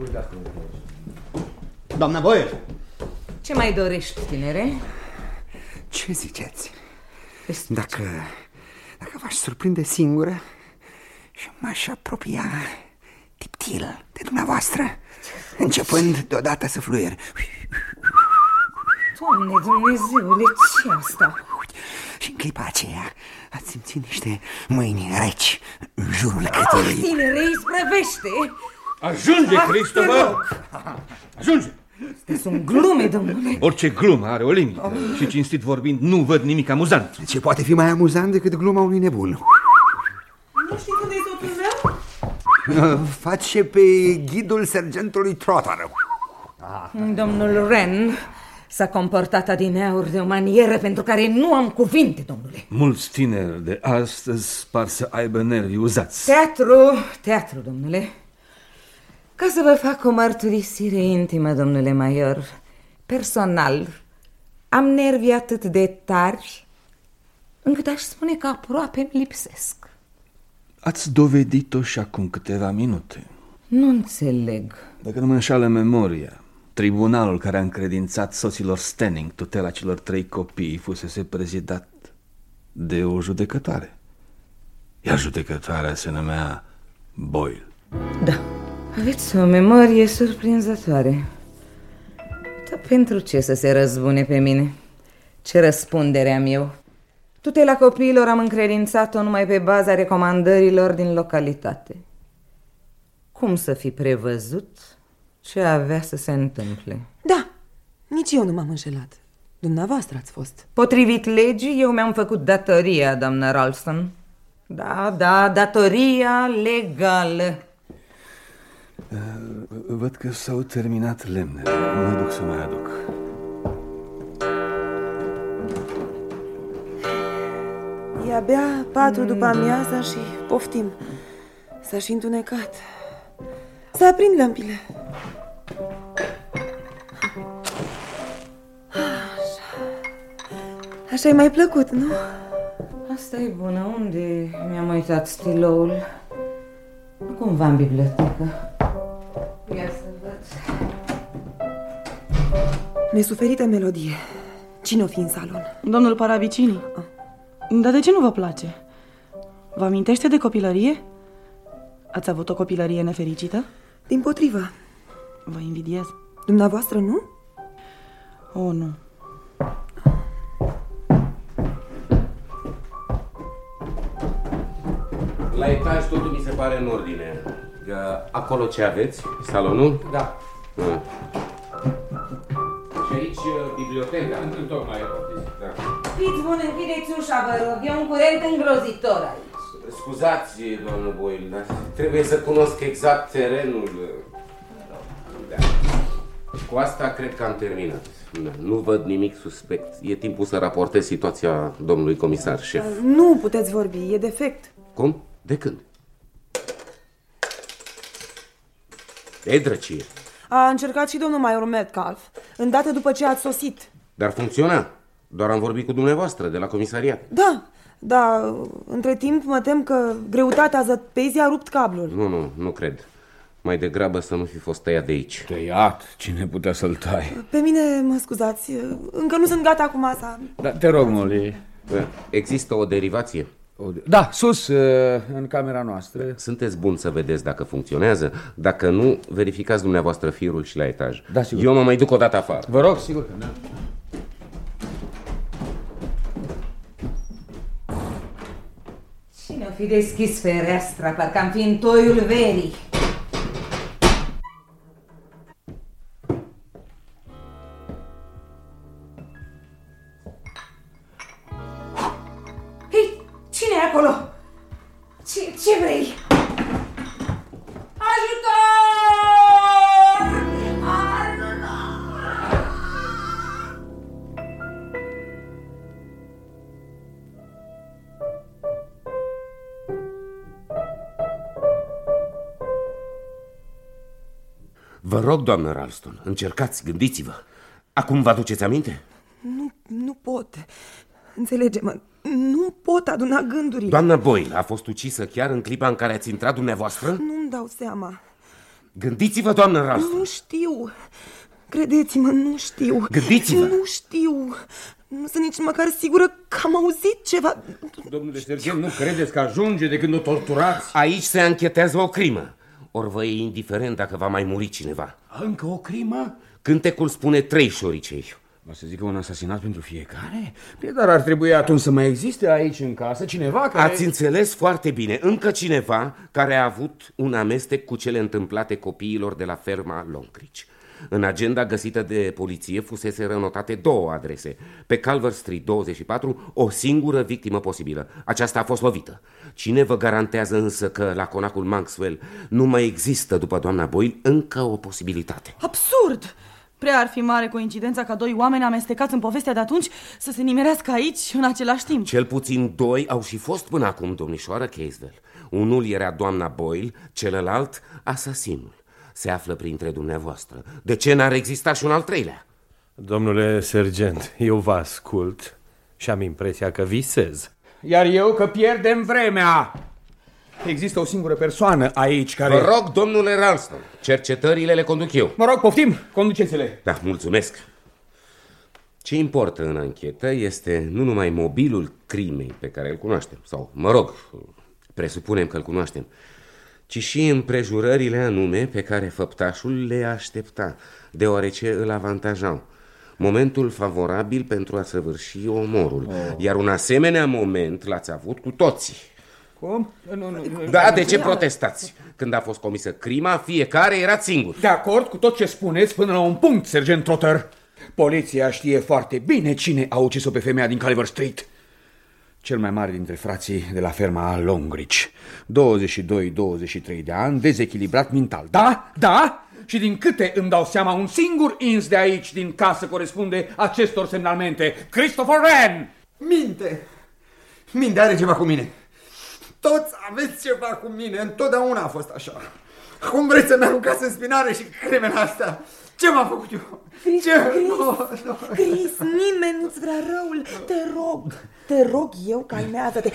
Doamna Boyle! Ce mai dorești, tinere? Ce ziceți? Dacă v-aș surprinde singură și m-aș apropia tiptil de dumneavoastră, începând deodată să fluier. Doamne Dumnezeule, ce asta? Și în clipa aceea ați simțit niște mâini reci în jurul cătului. Tinere, isprăvește! Ajunge, Christopher! Ajunge! Sunt glume, domnule. Orice glumă are o limită. Și cinstit vorbind, nu văd nimic amuzant. Ce poate fi mai amuzant decât gluma unui nebun? Nu știi unde e soțul meu? Face pe ghidul sergentului Trotter. Domnul Wren s-a comportat adineauri de o manieră pentru care nu am cuvinte, domnule. Mulți tineri de astăzi par să aibă nervi uzați. Teatru, domnule. Ca să vă fac o mărturisire intimă, domnule major, personal, am nervi atât de tari încât aș spune că aproape îmi lipsesc. Ați dovedit-o și acum câteva minute. Nu înțeleg. Dacă nu mă înșală memoria, tribunalul care a încredințat soților Stenning tutela celor 3 copii fusese prezidat de o judecătoare. Iar judecătoarea se numea Boyle. Da. Aveți o memorie surprinzătoare. Dar pentru ce să se răzbune pe mine? Ce răspundere am eu? Tutela copiilor am încredințat-o numai pe baza recomandărilor din localitate. Cum să fi prevăzut ce avea să se întâmple? Da, nici eu nu m-am înșelat. Dumneavoastră ați fost. Potrivit legii, eu mi-am făcut datoria, doamnă Ralston. Da, datoria legală. Văd că s-au terminat lemnele. Mă duc să mai aduc. E abia 4 după amiaza și poftim. S-a și întunecat. Să aprind lămpile. Așa-i mai plăcut, nu? Asta e bună. Unde mi-am uitat stiloul? Nu cumva în bibliotecă. Ia să văd. Nesuferită melodie. Cine o fi în salon? Domnul Paravicini. Dar de ce nu vă place? Vă amintește de copilărie? Ați avut o copilărie nefericită? Dimpotrivă. Vă invidiez. Dumneavoastră, nu? Oh, nu. La etaj totul mi se pare în ordine. Acolo ce aveți? Salonul? Da. Și aici biblioteca? Întocmai. Da. Fiți bun, închideți ușa, vă rog. E un curent îngrozitor aici. Scuzați, domnul Boyle, dar trebuie să cunosc exact terenul. Da. Cu asta cred că am terminat. Nu văd nimic suspect. E timpul să raportez situația domnului comisar șef. Nu puteți vorbi, e defect. Cum? De când? E drăcie. A încercat și domnul Major Metcalf, îndată după ce ați sosit. Dar funcționa. Doar am vorbit cu dumneavoastră de la comisariat. Da, între timp mă tem că greutatea zăpezii a rupt cablul. Nu cred. Mai degrabă să nu fi fost tăiat de aici. Tăiat? Cine putea să-l tai? Pe mine, mă scuzați, încă nu sunt gata cu masa. Da, te rog, Molly. Există o derivație? Da, sus, în camera noastră. Sunteți buni să vedeți dacă funcționează. Dacă nu, verificați dumneavoastră firul și la etaj. Da, sigur. Eu mă mai duc o dată afară. Vă rog, sigur că da. Cine o fi deschis fereastra? Parcă am fi în toiul verii. Hei, cine e acolo? Ce vrei? Ajutor! Vă rog, doamnă Ralston, încercați, gândiți-vă. Acum vă aduceți aminte? Nu pot. Înțelege-mă, nu pot aduna gândurile. Doamna Boyle a fost ucisă chiar în clipa în care ați intrat dumneavoastră? Nu-mi dau seama. Gândiți-vă, doamnă Ralston. Nu știu. Credeți-mă, nu știu. Gândiți-vă. Nu știu. Nu sunt nici măcar sigură că am auzit ceva. Domnule sergent, nu credeți că ajunge de când o torturați? Aici se anchetează o crimă. Ori vă e indiferent dacă va mai muri cineva. Încă o crimă? Cântecul spune 3 șoricei. Va să zică un asasinat pentru fiecare? Dar ar trebui atunci să mai existe aici în casă cineva care... Ați înțeles foarte bine. Încă cineva care a avut un amestec cu cele întâmplate copiilor de la ferma Longridge. În agenda găsită de poliție fusese rănotate 2 adrese. Pe Calvert Street 24, o singură victimă posibilă. Aceasta a fost lovită. Cine vă garantează însă că la conacul Monkswell nu mai există, după doamna Boyle, încă o posibilitate? Absurd! Prea ar fi mare coincidența ca 2 oameni amestecați în povestea de atunci să se nimerească aici în același timp. Cel puțin 2 au și fost până acum, domnișoară Caswell. Unul era doamna Boyle, celălalt asasinul. Se află printre dumneavoastră. De ce n-ar exista și un al 3-lea? Domnule sergent, eu vă ascult și am impresia că visez. Iar eu că pierdem vremea. Există o singură persoană aici care... Vă rog, domnule Ralston, cercetările le conduc eu. Mă rog, poftim, conduceți-le. Da, mulțumesc. Ce importă în anchetă este nu numai mobilul crimei pe care îl cunoaștem, sau, mă rog, presupunem că îl cunoaștem, ci și împrejurările anume pe care făptașul le aștepta, deoarece îl avantajau. Momentul favorabil pentru a săvârși omorul. Iar un asemenea moment l-ați avut cu toții. Cum? Da, de ce protestați? Când a fost comisă crima, fiecare era singur. De acord cu tot ce spuneți până la un punct, sergent Trotter. Poliția știe foarte bine cine a ucis-o pe femeia din Calvert Street. Cel mai mare dintre frații de la ferma Longridge. 22-23 de ani, dezechilibrat mental. Da? Și din câte îmi dau seama, un singur ins de aici, din casă, corespunde acestor semnalmente. Christopher Wren! Minte are ceva cu mine. Toți aveți ceva cu mine, întotdeauna a fost așa. Cum vreți să-mi aruncați în spinare și crimele astea? Ce m-am făcut eu? Chris, nimeni nu-ți vrea răul. Te rog eu, calmează-te.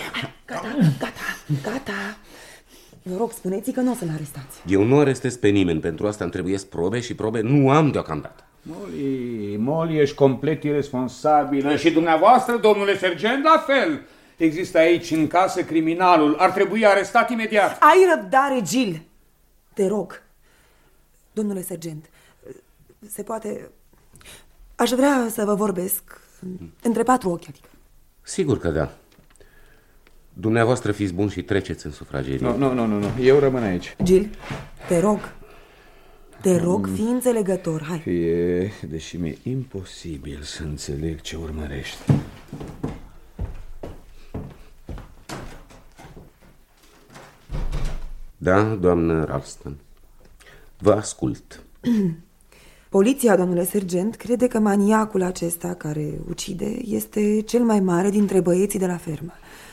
Gata. Vă rog, spuneți că nu o să-l arestați. Eu nu arestez pe nimeni, pentru asta îmi trebuiesc probe și probe nu am deocamdată. Molly, ești complet irresponsabilă și dumneavoastră, domnule sergent, la fel. Există aici în casă criminalul. Ar trebui arestat imediat. Ai răbdare, Jill. Te rog. Domnule sergent, se poate... Aș vrea să vă vorbesc între 4 ochi, adică. Sigur că da. Dumneavoastră fiți bun și treceți în sufragerie. Nu. Eu rămân aici. Jill, te rog. Te rog, fii înțelegător, hai. Deși mi-e imposibil să înțeleg ce urmărești. Da, doamnă Ralston. Vă ascult. Poliția, domnule sergent, crede că maniacul acesta care ucide este cel mai mare dintre băieții de la fermă.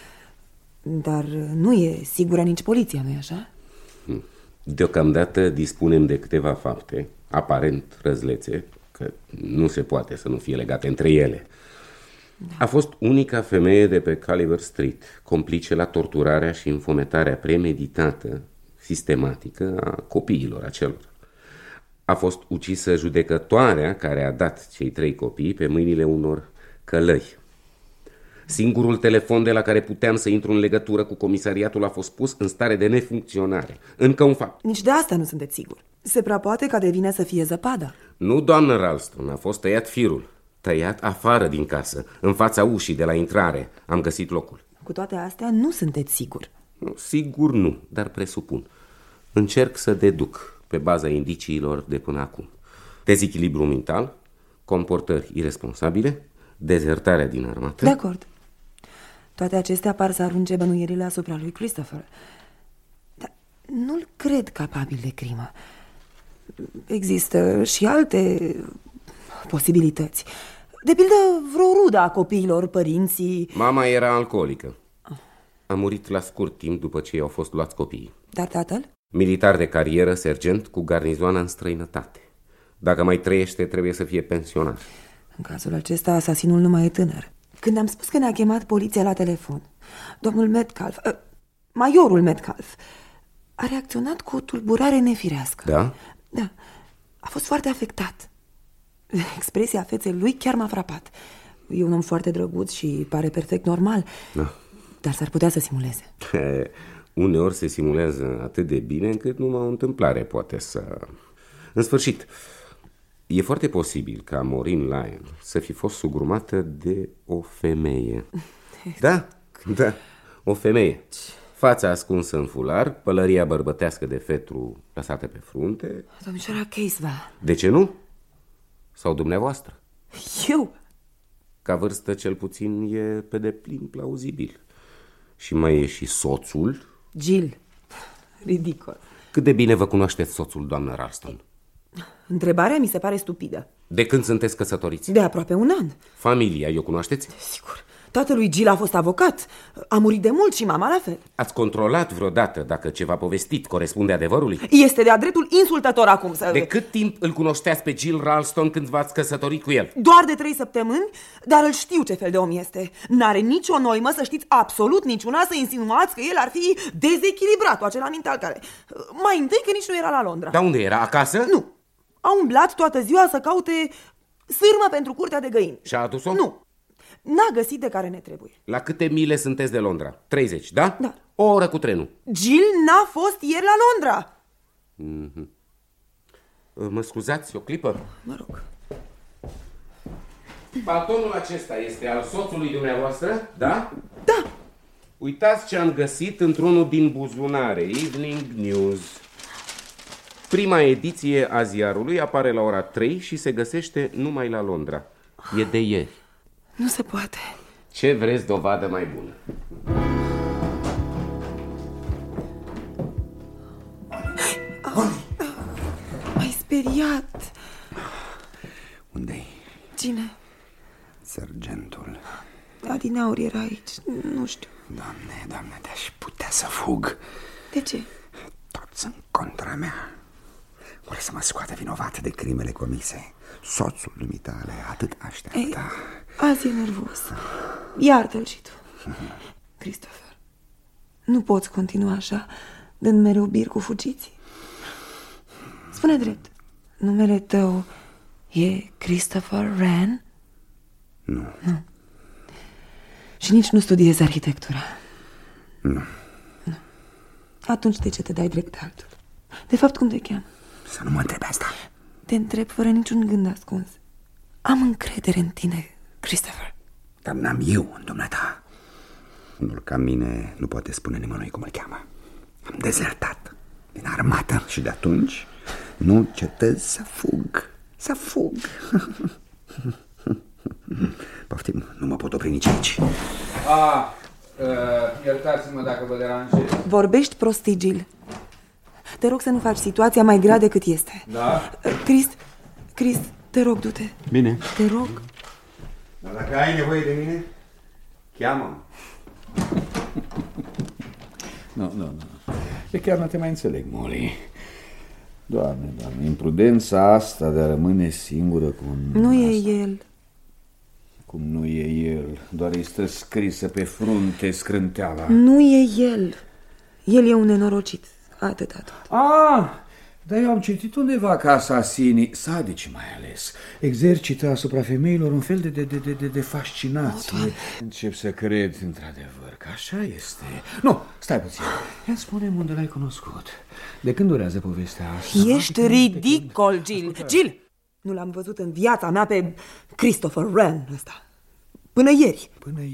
Dar nu e sigură nici poliția, nu-i așa? Deocamdată dispunem de câteva fapte, aparent răzlețe, că nu se poate să nu fie legate între ele. Da. A fost unica femeie de pe Culver Street, complice la torturarea și înfometarea premeditată, sistematică a copiilor acelor. A fost ucisă judecătoarea care a dat cei 3 copii pe mâinile unor călăi. Singurul telefon de la care puteam să intru în legătură cu comisariatul a fost pus în stare de nefuncționare. Încă un fapt. Nici de asta nu sunteți sigur. Se prea poate ca de vină să fie zăpada. Nu, doamnă Ralston, a fost tăiat firul. Tăiat afară din casă, în fața ușii de la intrare. Am găsit locul. Cu toate astea nu sunteți sigur. Sigur nu, dar presupun. Încerc să deduc pe baza indiciilor de până acum. Dezechilibru mental, comportări irresponsabile, dezertarea din armată. De acord. Toate acestea par să arunce bănuierile asupra lui Christopher. Dar nu-l cred capabil de crimă. Există și alte posibilități. De pildă, vreo rudă a copiilor, părinții... Mama era alcoolică. A murit la scurt timp după ce i-au fost luați copiii. Dar tatăl? Militar de carieră, sergent, cu garnizoana în străinătate. Dacă mai trăiește, trebuie să fie pensionar. În cazul acesta, asasinul nu mai e tânăr. Când am spus că ne-a chemat poliția la telefon, domnul Metcalf, majorul Metcalf, a reacționat cu o tulburare nefirească. Da? Da. A fost foarte afectat. Expresia feței lui chiar m-a frapat. E un om foarte drăguț și pare perfect normal. Da. Dar s-ar putea să simuleze. Uneori se simulează atât de bine încât numai o întâmplare poate să... În sfârșit, e foarte posibil ca Maureen Lyon să fi fost sugrumată de o femeie. Da, o femeie. Fața ascunsă în fular, pălăria bărbătească de fetru lăsată pe frunte. Domnișoara Casewell. De ce nu? Sau dumneavoastră? Eu? Ca vârstă cel puțin e pe deplin plauzibil. Și mai e și soțul. Jill. Ridicol. Cât de bine vă cunoașteți soțul, doamnă Ralston? Întrebarea mi se pare stupidă. De când sunteți căsătoriți? De aproape un an. Familia, o cunoașteți? Sigur. Tatălui Jill a fost avocat. A murit de mult și mama la fel. Ați controlat vreodată dacă ce v-a povestit corespunde adevărului? Este de-a dreptul insultător acum să... De cât timp îl cunoșteați pe Jill Ralston când v-ați căsătorit cu el? Doar de 3 săptămâni, dar îl știu ce fel de om este. N-are nicio noimă să știți absolut niciuna să insinuați că el ar fi dezechilibrat, acela mental care... Mai întâi că nici nu era la Londra. Dar unde era? Acasă? Nu. A umblat toată ziua să caute sârmă pentru curtea de găini. Și a adus-o? Nu. N-a găsit de care ne trebuie. La câte mile sunteți de Londra? 30, da? Da. O oră cu trenul. Jill n-a fost ieri la Londra. Mă scuzați o clipă? Mă rog. Paltonul acesta este al soțului dumneavoastră, da? Da. Uitați ce am găsit într-unul din buzunare, Evening News. Prima ediție a ziarului apare la ora 3 și se găsește numai la Londra. E de ieri. Nu se poate. Ce vreți dovadă mai bună? M-ai speriat. Unde-i? Cine? Sergentul. Adineauri era aici, nu știu. Doamne, te-aș putea să fug. De ce? Toți în contra mea. Vor să mă scoată vinovat de crimele comise. Soțul dumitale atât așteaptă. Azi e nervos. Iartă-l și tu. Christopher, nu poți continua așa, dând mereu bir cu fugiții. Spune drept, numele tău e Christopher Wren? Nu. Și nici nu studiezi arhitectura. Nu. Atunci de ce te dai drept altul? De fapt, cum te cheamă? Să nu mă întrebi asta. Te întreb fără niciun gând ascuns. Am încredere în tine, Christopher. Dar n-am eu în dumneata. Unul ca mine nu poate spune nimănui cum îl cheamă. Am dezertat din armată și de atunci nu încetez să fug. Să fug. Poftim, nu mă pot opri nici aici. Iertați-mă dacă vă deranjez. Vorbești prostii, Jill. Te rog să nu faci situația mai grea decât este. Da? Chris, te rog, du-te. Bine. Te rog. Dar dacă ai nevoie de mine, cheamă-mă. Nu. Eu chiar nu te mai înțeleg, Molly. Doamne, imprudența asta de a rămâne singură cu un... Nu e el. Cum nu e el? Doar îi stă scrisă pe frunte scrânteala. Nu e el. El e un nenorocit. Atât. Dar eu am citit undeva că asasinii, sadici mai ales, exercită asupra femeilor un fel de fascinație. Încep să cred, într-adevăr, că așa este. Nu, stai puțin. Ia spune-mi unde l-ai cunoscut. De când durează povestea asta? Ești ridicol, Jill. Jill! Nu l-am văzut în viața mea pe Christopher Wren ăsta. Până ieri.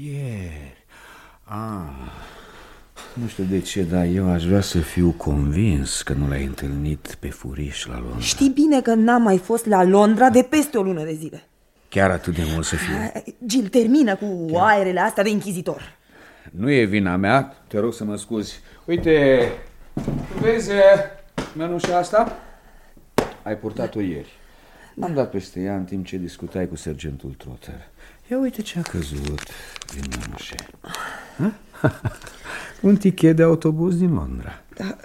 Nu știu de ce, dar eu aș vrea să fiu convins că nu l-ai întâlnit pe furiș la Londra. Știi bine că n-am mai fost la Londra de peste o lună de zile. Chiar atât de mult să fie? Jill, termină cu aerele astea de inchizitor. Nu e vina mea, te rog să mă scuzi. Uite, vezi mănușa asta? Ai purtat-o ieri. Am dat peste ea în timp ce discutai cu sergentul Trotter. Ia uite ce a căzut din mănușe. Un tichet de autobuz din Londra.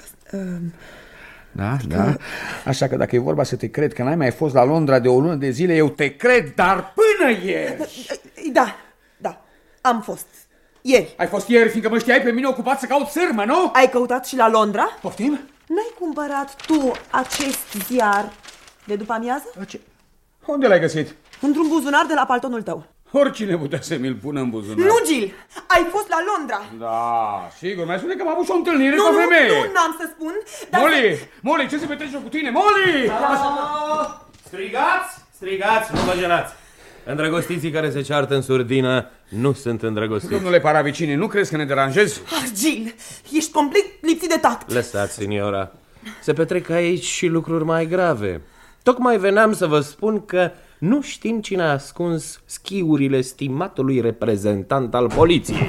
Da. Așa că dacă e vorba să te cred că n-ai mai fost la Londra de o lună de zile, eu te cred, dar până ieri. Da, am fost. Ieri. Ai fost ieri, fiindcă mă știai pe mine ocupat să caut sârmă, nu? Ai căutat și la Londra? Poftim? N-ai cumpărat tu acest ziar de după amiază? Unde l-ai găsit? Într-un buzunar de la paltonul tău. Oricine putea să mi-l pună în buzunar. Nu, Jill! Ai fost la Londra! Da, sigur, mi-ai spune că am avut și o întâlnire cu o femeie. Nu, n-am să spun, dar... Molly, ce se petrece cu tine? Molly! Strigați, nu vă jenați. Îndrăgostiții care se ceartă în surdină nu sunt îndrăgostiți. Domnule Paravicini, nu crezi că ne deranjezi? Jill, ești complet lipsit de tact. Lăsați, signora. Se petrec aici și lucruri mai grave. Tocmai veneam să vă spun că nu știm cine a ascuns schiurile stimatului reprezentant al poliției.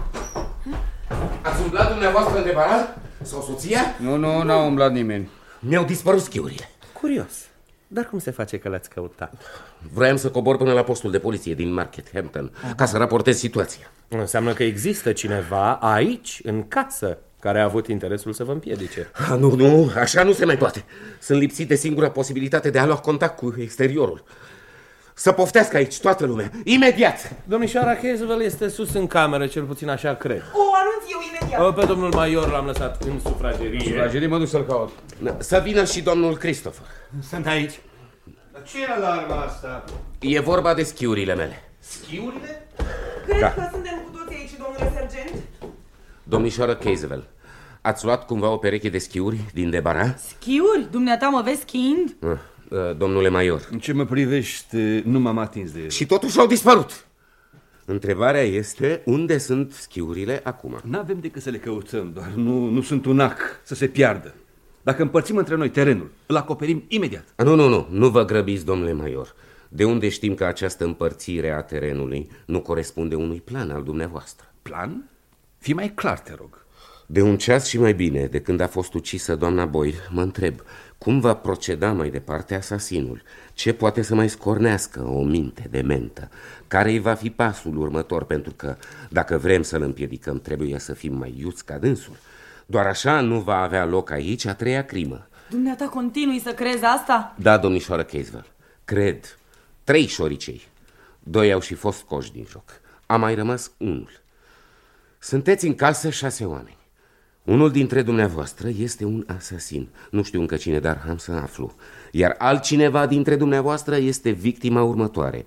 Ați umblat dumneavoastră în debarat? Sau soția? Nu, n-a umblat nimeni. Mi-au dispărut schiurile. Curios. Dar cum se face că l-ați căutat? Vroiam să cobor până la postul de poliție din Market Hampton, ca să raportez situația. Înseamnă că există cineva aici, în casă, care a avut interesul să vă împiedice. Nu, așa nu se mai poate. Sunt lipsit de singura posibilitate de a lua contact cu exteriorul. Să poftească aici toată lumea, imediat! Domnișoara Hazel este sus în cameră, cel puțin așa cred. O anunț eu imediat. Pe domnul Maior l-am lăsat în sufragerie. Sufragerie, mă duc să-l caut. Să vină și domnul Christopher. Sunt aici. Dar ce e alarma asta? E vorba de schiurile mele. Schiurile? Cred că suntem cu toții aici, domnule sergent. Domnișoară Caswell, ați luat cumva o pereche de schiuri din debara? Schiuri? Dumneata mă vezi schiind? Domnule Maior. În ce mă privește, nu m-am atins de el. Și totuși au dispărut. Întrebarea este, unde sunt schiurile acum? N-avem decât să le căutăm, doar nu sunt un ac să se piardă. Dacă împărțim între noi terenul, îl acoperim imediat. Nu vă grăbiți, domnule Maior. De unde știm că această împărțire a terenului nu corespunde unui plan al dumneavoastră? Plan? Fii mai clar, te rog. De un ceas și mai bine, de când a fost ucisă doamna Boyle, mă întreb, cum va proceda mai departe asasinul? Ce poate să mai scornească o minte dementă? Care îi va fi pasul următor? Pentru că, dacă vrem să-l împiedicăm, trebuie să fim mai iuți ca dânsul. Doar așa nu va avea loc aici a treia crimă. Dumneata continui să crezi asta? Da, domnișoară Caswell, cred. 3 șoricei. 2 au și fost scoși din joc. A mai rămas unul. Sunteți în casă 6 oameni. Unul dintre dumneavoastră este un asasin. Nu știu încă cine, dar am să aflu. Iar altcineva dintre dumneavoastră este victima următoare.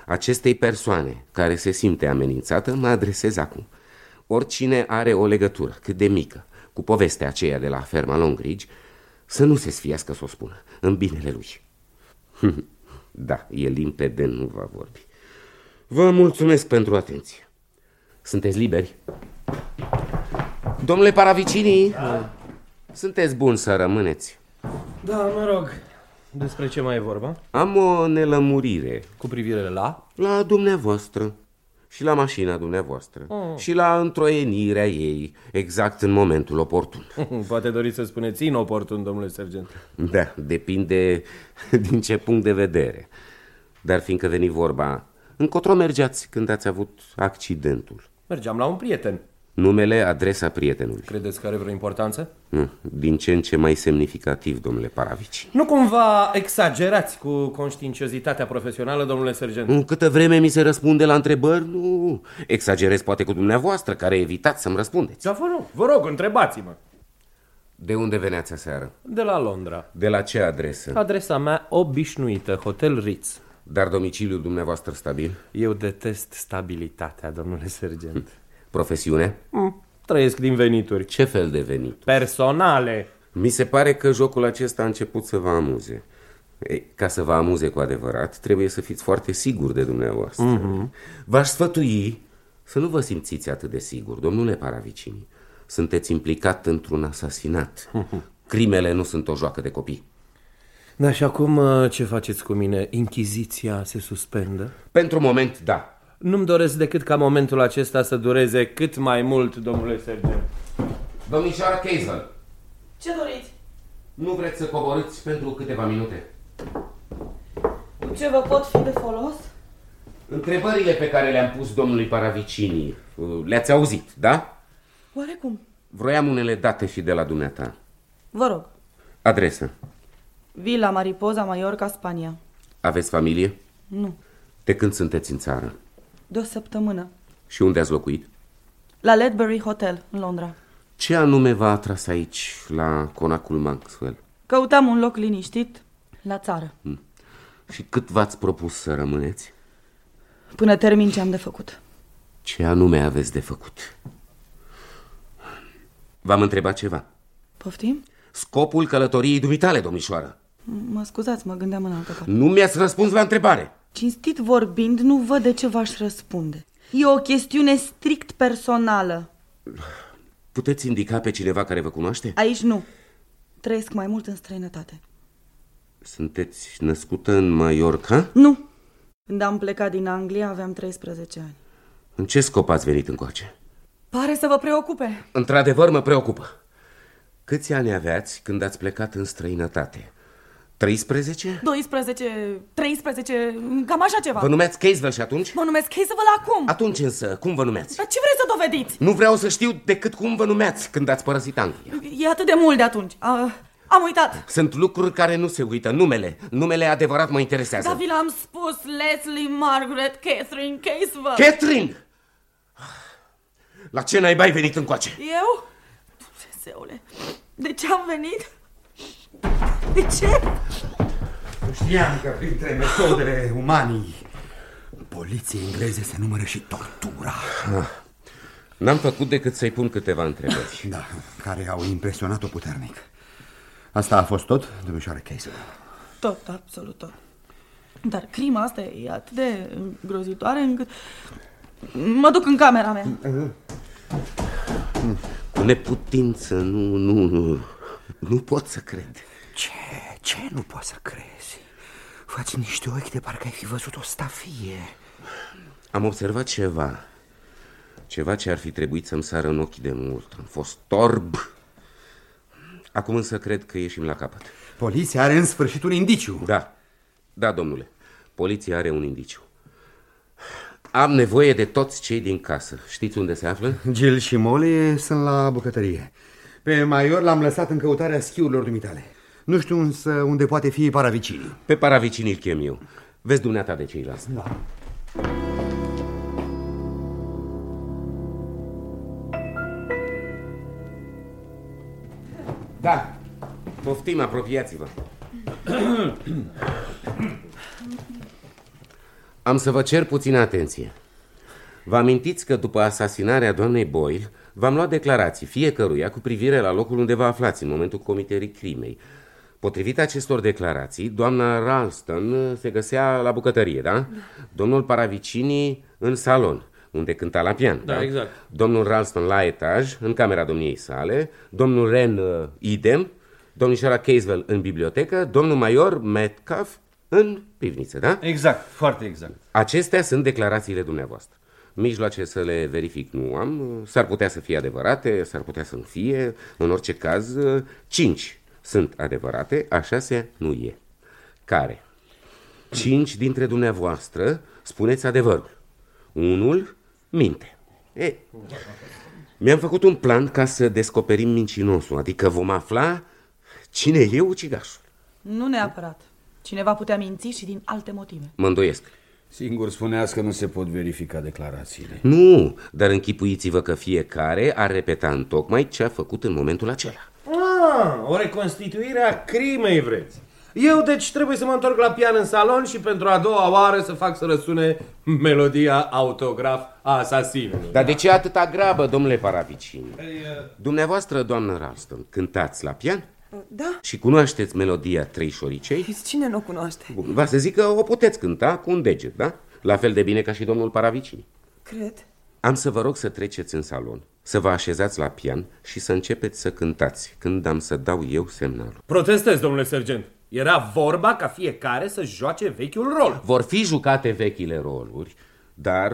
Acestei persoane care se simte amenințată mă adresez acum. Oricine are o legătură, cât de mică, cu povestea aceea de la ferma Longridge, să nu se sfiască să o spună, în binele lui. Da, e limpede, nu va vorbi. Vă mulțumesc pentru atenție. Sunteți liberi? Domnule Paravicini, da? Sunteți bun să rămâneți. Da, mă rog. Despre ce mai e vorba? Am o nelămurire. Cu privire la? La dumneavoastră. Și la mașina dumneavoastră. Și la întroienirea ei, exact în momentul oportun. Poate doriți să spuneți inoportun, domnule sergent. Da, depinde din ce punct de vedere. Dar fiindcă veni vorba, încotro mergeați când ați avut accidentul? Mergeam la un prieten. Numele, adresa prietenului. Credeți că are vreo importanță? Din ce în ce mai semnificativ, domnule Paravici. Nu cumva exagerați cu conștiinciozitatea profesională, domnule sergent? Câtă vreme mi se răspunde la întrebări, nu. Exagerez poate cu dumneavoastră, care evitați să-mi răspundeți. Da, vă rog, întrebați-mă. De unde veneați aseară? De la Londra. De la ce adresă? Adresa mea obișnuită, Hotel Ritz. Dar domiciliul dumneavoastră stabil? Eu detest stabilitatea, domnule sergent. Profesiune? Trăiesc din venituri. Ce fel de venituri? Personale. Mi se pare că jocul acesta a început să vă amuze. Ca să vă amuze cu adevărat, trebuie să fiți foarte siguri de dumneavoastră. V-aș sfătui să nu vă simțiți atât de sigur, domnule Paravicini. Sunteți implicat într-un asasinat. Crimele nu sunt o joacă de copii. Da, și acum ce faceți cu mine? Inchiziția se suspendă? Pentru moment, da. Nu-mi doresc decât ca momentul acesta să dureze cât mai mult, domnule sergent. Domnișoară Caswell. Ce doriți? Nu vreți să coborâți pentru câteva minute? Cu ce vă pot fi de folos? Întrebările pe care le-am pus domnului Paravicini, le-ați auzit, da? Oarecum. Vroiam unele date și de la dumneata. Vă rog. Adresă? Villa Mariposa, Mallorca, Spania. Aveți familie? Nu. De când sunteți în țară? De o săptămână. Și unde ați locuit? La Ledbury Hotel, în Londra. Ce anume v-a atras aici, la conacul Maxwell? Căutam un loc liniștit, la țară. Și cât v-ați propus să rămâneți? Până termin ce am de făcut. Ce anume aveți de făcut? V-am întrebat ceva. Poftim? Scopul călătoriei dumitale, domnișoară. Mă scuzați, mă gândeam în altă parte. Nu mi-ați răspuns la întrebare. Cinstit vorbind, nu văd de ce v-aș răspunde. E o chestiune strict personală. Puteți indica pe cineva care vă cunoaște? Aici nu. Trăiesc mai mult în străinătate. Sunteți născută în Mallorca? Nu. Când am plecat din Anglia aveam 13 ani. În ce scop ați venit încoace? Pare să vă preocupe. Într-adevăr mă preocupă. Câți ani aveați când ați plecat în străinătate? 13? 12, 13, cam așa ceva. Vă numeați Caswell și atunci? Mă numesc Caswell acum. Atunci însă, cum vă numeați? Dar ce vreți să dovediți? Nu vreau să știu decât cum vă numeați când ați părăsit Anglia. E atât de mult de atunci. Am uitat. Sunt lucruri care nu se uită. Numele adevărat mă interesează. Da, vi l-am spus. Leslie Margaret Catherine Caswell. Catherine! La ce naiba ai venit încoace? Eu? Dumnezeule, de ce am venit? De ce? Știam că printre metodele umanii poliției engleze se numără și tortura. N-am făcut decât să-i pun câteva întrebări. Da, care au impresionat-o puternic. Asta a fost tot, domnișoară Caswell? Tot, absolut tot. Dar crima asta e atât de îngrozitoare încât mă duc în camera mea. Cu neputință, nu pot să cred. Ce nu poți să crezi? Faci niște ochi de parcă ai fi văzut o stafie. Am observat ceva ce ar fi trebuit să-mi sară în ochi de mult. Am fost orb. Acum însă cred că ieșim la capăt. Poliția are în sfârșit un indiciu. Da, domnule. Poliția are un indiciu. Am nevoie de toți cei din casă. Știți unde se află? Jill și Molly sunt la bucătărie. Pe Major l-am lăsat în căutarea schiurilor dumitale. Nu știu însă unde poate fi Paravicini. Pe Paravicini îl chem eu. Vezi dumneata de ceilalți. Da. Da. Poftim, apropiați-vă. Am să vă cer puțină atenție. Vă amintiți că după asasinarea doamnei Boyle v-am luat declarații fiecăruia cu privire la locul unde vă aflați în momentul comiterii crimei. Potrivit acestor declarații, doamna Ralston se găsea la bucătărie, da? Domnul Paravicini în salon, unde cânta la pian. Da, exact. Domnul Ralston la etaj, în camera domniei sale, domnul Wren idem, domnișoara Caswell în bibliotecă, domnul major Metcalf în pivniță, da? Exact, foarte exact. Acestea sunt declarațiile dumneavoastră. Mijloace să le verific nu am, s-ar putea să fie adevărate, s-ar putea să nu fie, în orice caz, 5 sunt adevărate, a 6 nu e. Care? 5 dintre dumneavoastră spuneți adevărul. Unul minte. Mi-am făcut un plan ca să descoperim mincinosul, adică vom afla cine e ucigașul. Nu neapărat. Cineva putea minți și din alte motive. Mă îndoiesc. Singur spuneați că nu se pot verifica declarațiile. Nu, dar închipuiți-vă că fiecare ar repeta întocmai ce a făcut în momentul acela. O reconstituire a crimei vreți. Eu deci trebuie să mă întorc la pian în salon și pentru a doua oară să fac să răsune melodia autograf a asasinului. Dar de ce atâta grabă, domnule Paravicini? Dumneavoastră, doamnă Ralston, cântați la pian? Da. Și cunoașteți melodia Trei șoricei? Cine nu o cunoaște? Bun, va să zic că o puteți cânta cu un deget, da? La fel de bine ca și domnul Paravicini. Cred. Am să vă rog să treceți în salon, să vă așezați la pian și să începeți să cântați când am să dau eu semnalul. Protestez, domnule sergent. Era vorba ca fiecare să joace vechiul rol. Vor fi jucate vechile roluri, dar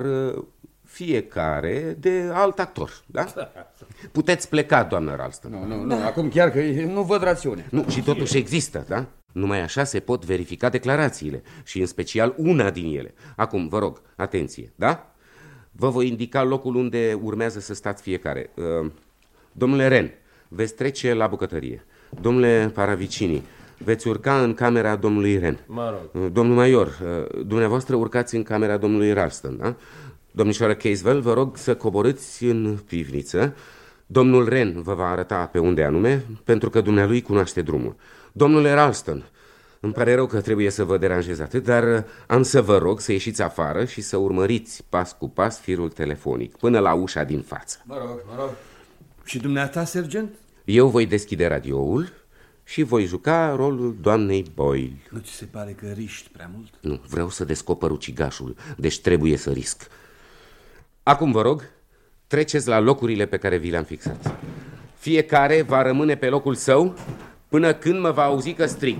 fiecare de alt actor, da? Puteți pleca, doamnă Ralston. Nu, acum chiar că nu văd rațiune. Nu, și totuși există, da? Numai așa se pot verifica declarațiile și în special una din ele. Acum, vă rog, atenție, da? Vă voi indica locul unde urmează să stați fiecare. Domnule Wren, veți trece la bucătărie. Domnule Paravicini, veți urca în camera domnului Wren. Mă rog. Domnul major, dumneavoastră urcați în camera domnului Ralston, da? Domnișoară Caswell, vă rog să coborâți în pivniță. Domnul Wren vă va arăta pe unde anume, pentru că dumnealui cunoaște drumul. Domnule Ralston, îmi pare rău că trebuie să vă deranjez atât, dar am să vă rog să ieșiți afară și să urmăriți pas cu pas firul telefonic până la ușa din față. Mă rog. Și dumneata, sergent? Eu voi deschide radioul și voi juca rolul doamnei Boyle. Nu ți se pare că riști prea mult? Nu, vreau să descoper ucigașul, deci trebuie să risc. Acum vă rog, treceți la locurile pe care vi le-am fixat. Fiecare va rămâne pe locul său până când mă va auzi că strig.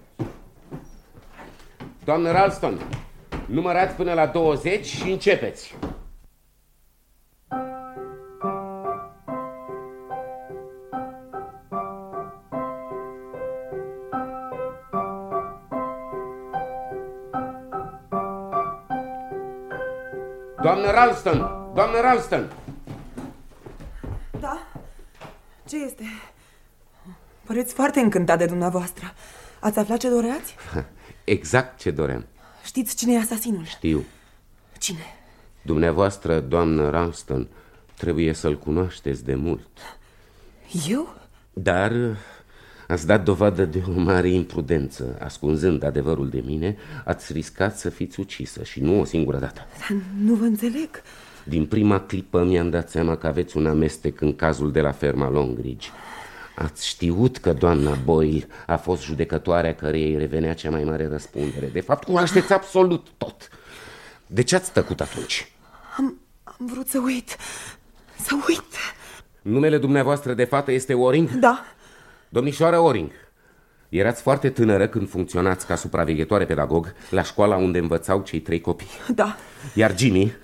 Doamnă Ralston, numărați până la 20 și începeți. Doamnă Ralston! Doamnă Ralston! Da? Ce este? Păreți foarte încântat de dumneavoastră. Ați aflat ce doreați? Exact ce doream. Știți cine e asasinul? Știu. Cine? Dumneavoastră, doamnă Ralston, trebuie să-l cunoașteți de mult. Eu? Dar ați dat dovadă de o mare imprudență. Ascunzând adevărul de mine, ați riscat să fiți ucisă și nu o singură dată. Dar nu vă înțeleg. Din prima clipă mi-am dat seama că aveți un amestec în cazul de la ferma Longridge. Ați știut că doamna Boyle a fost judecătoarea căreia îi revenea cea mai mare răspundere. De fapt, cunoașteți absolut tot. De ce ați tăcut atunci? Am vrut să uit. Să uit. Numele dumneavoastră de fată este Waring? Da. Domnișoară Waring, erați foarte tânără când funcționați ca supraveghetoare pedagog la școala unde învățau cei 3 copii. Da. Iar Jimmy,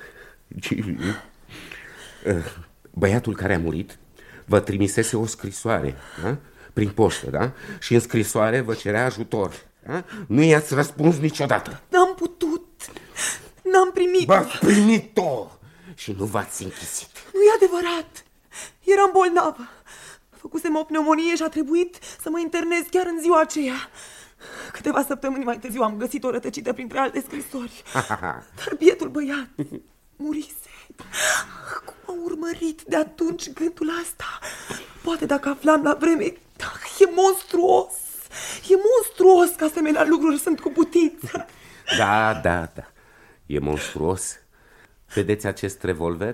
băiatul care a murit, vă trimisese o scrisoare, da? Prin poștă, da? Și în scrisoare vă cerea ajutor, da? Nu i-ați răspuns niciodată. N-am putut. N-am primit. V-ați primit-o și nu v-ați închisit. Nu e adevărat. Eram bolnavă. Făcusem o pneumonie și a trebuit să mă internez chiar în ziua aceea. Câteva săptămâni mai târziu am găsit-o rătăcită printre alte scrisori. Dar bietul băiat murise. Cum a urmărit de atunci gândul asta? Poate dacă aflam la vreme. E monstruos. E monstruos că asemenea lucruri sunt cu putință. Da. E monstruos. Vedeți acest revolver?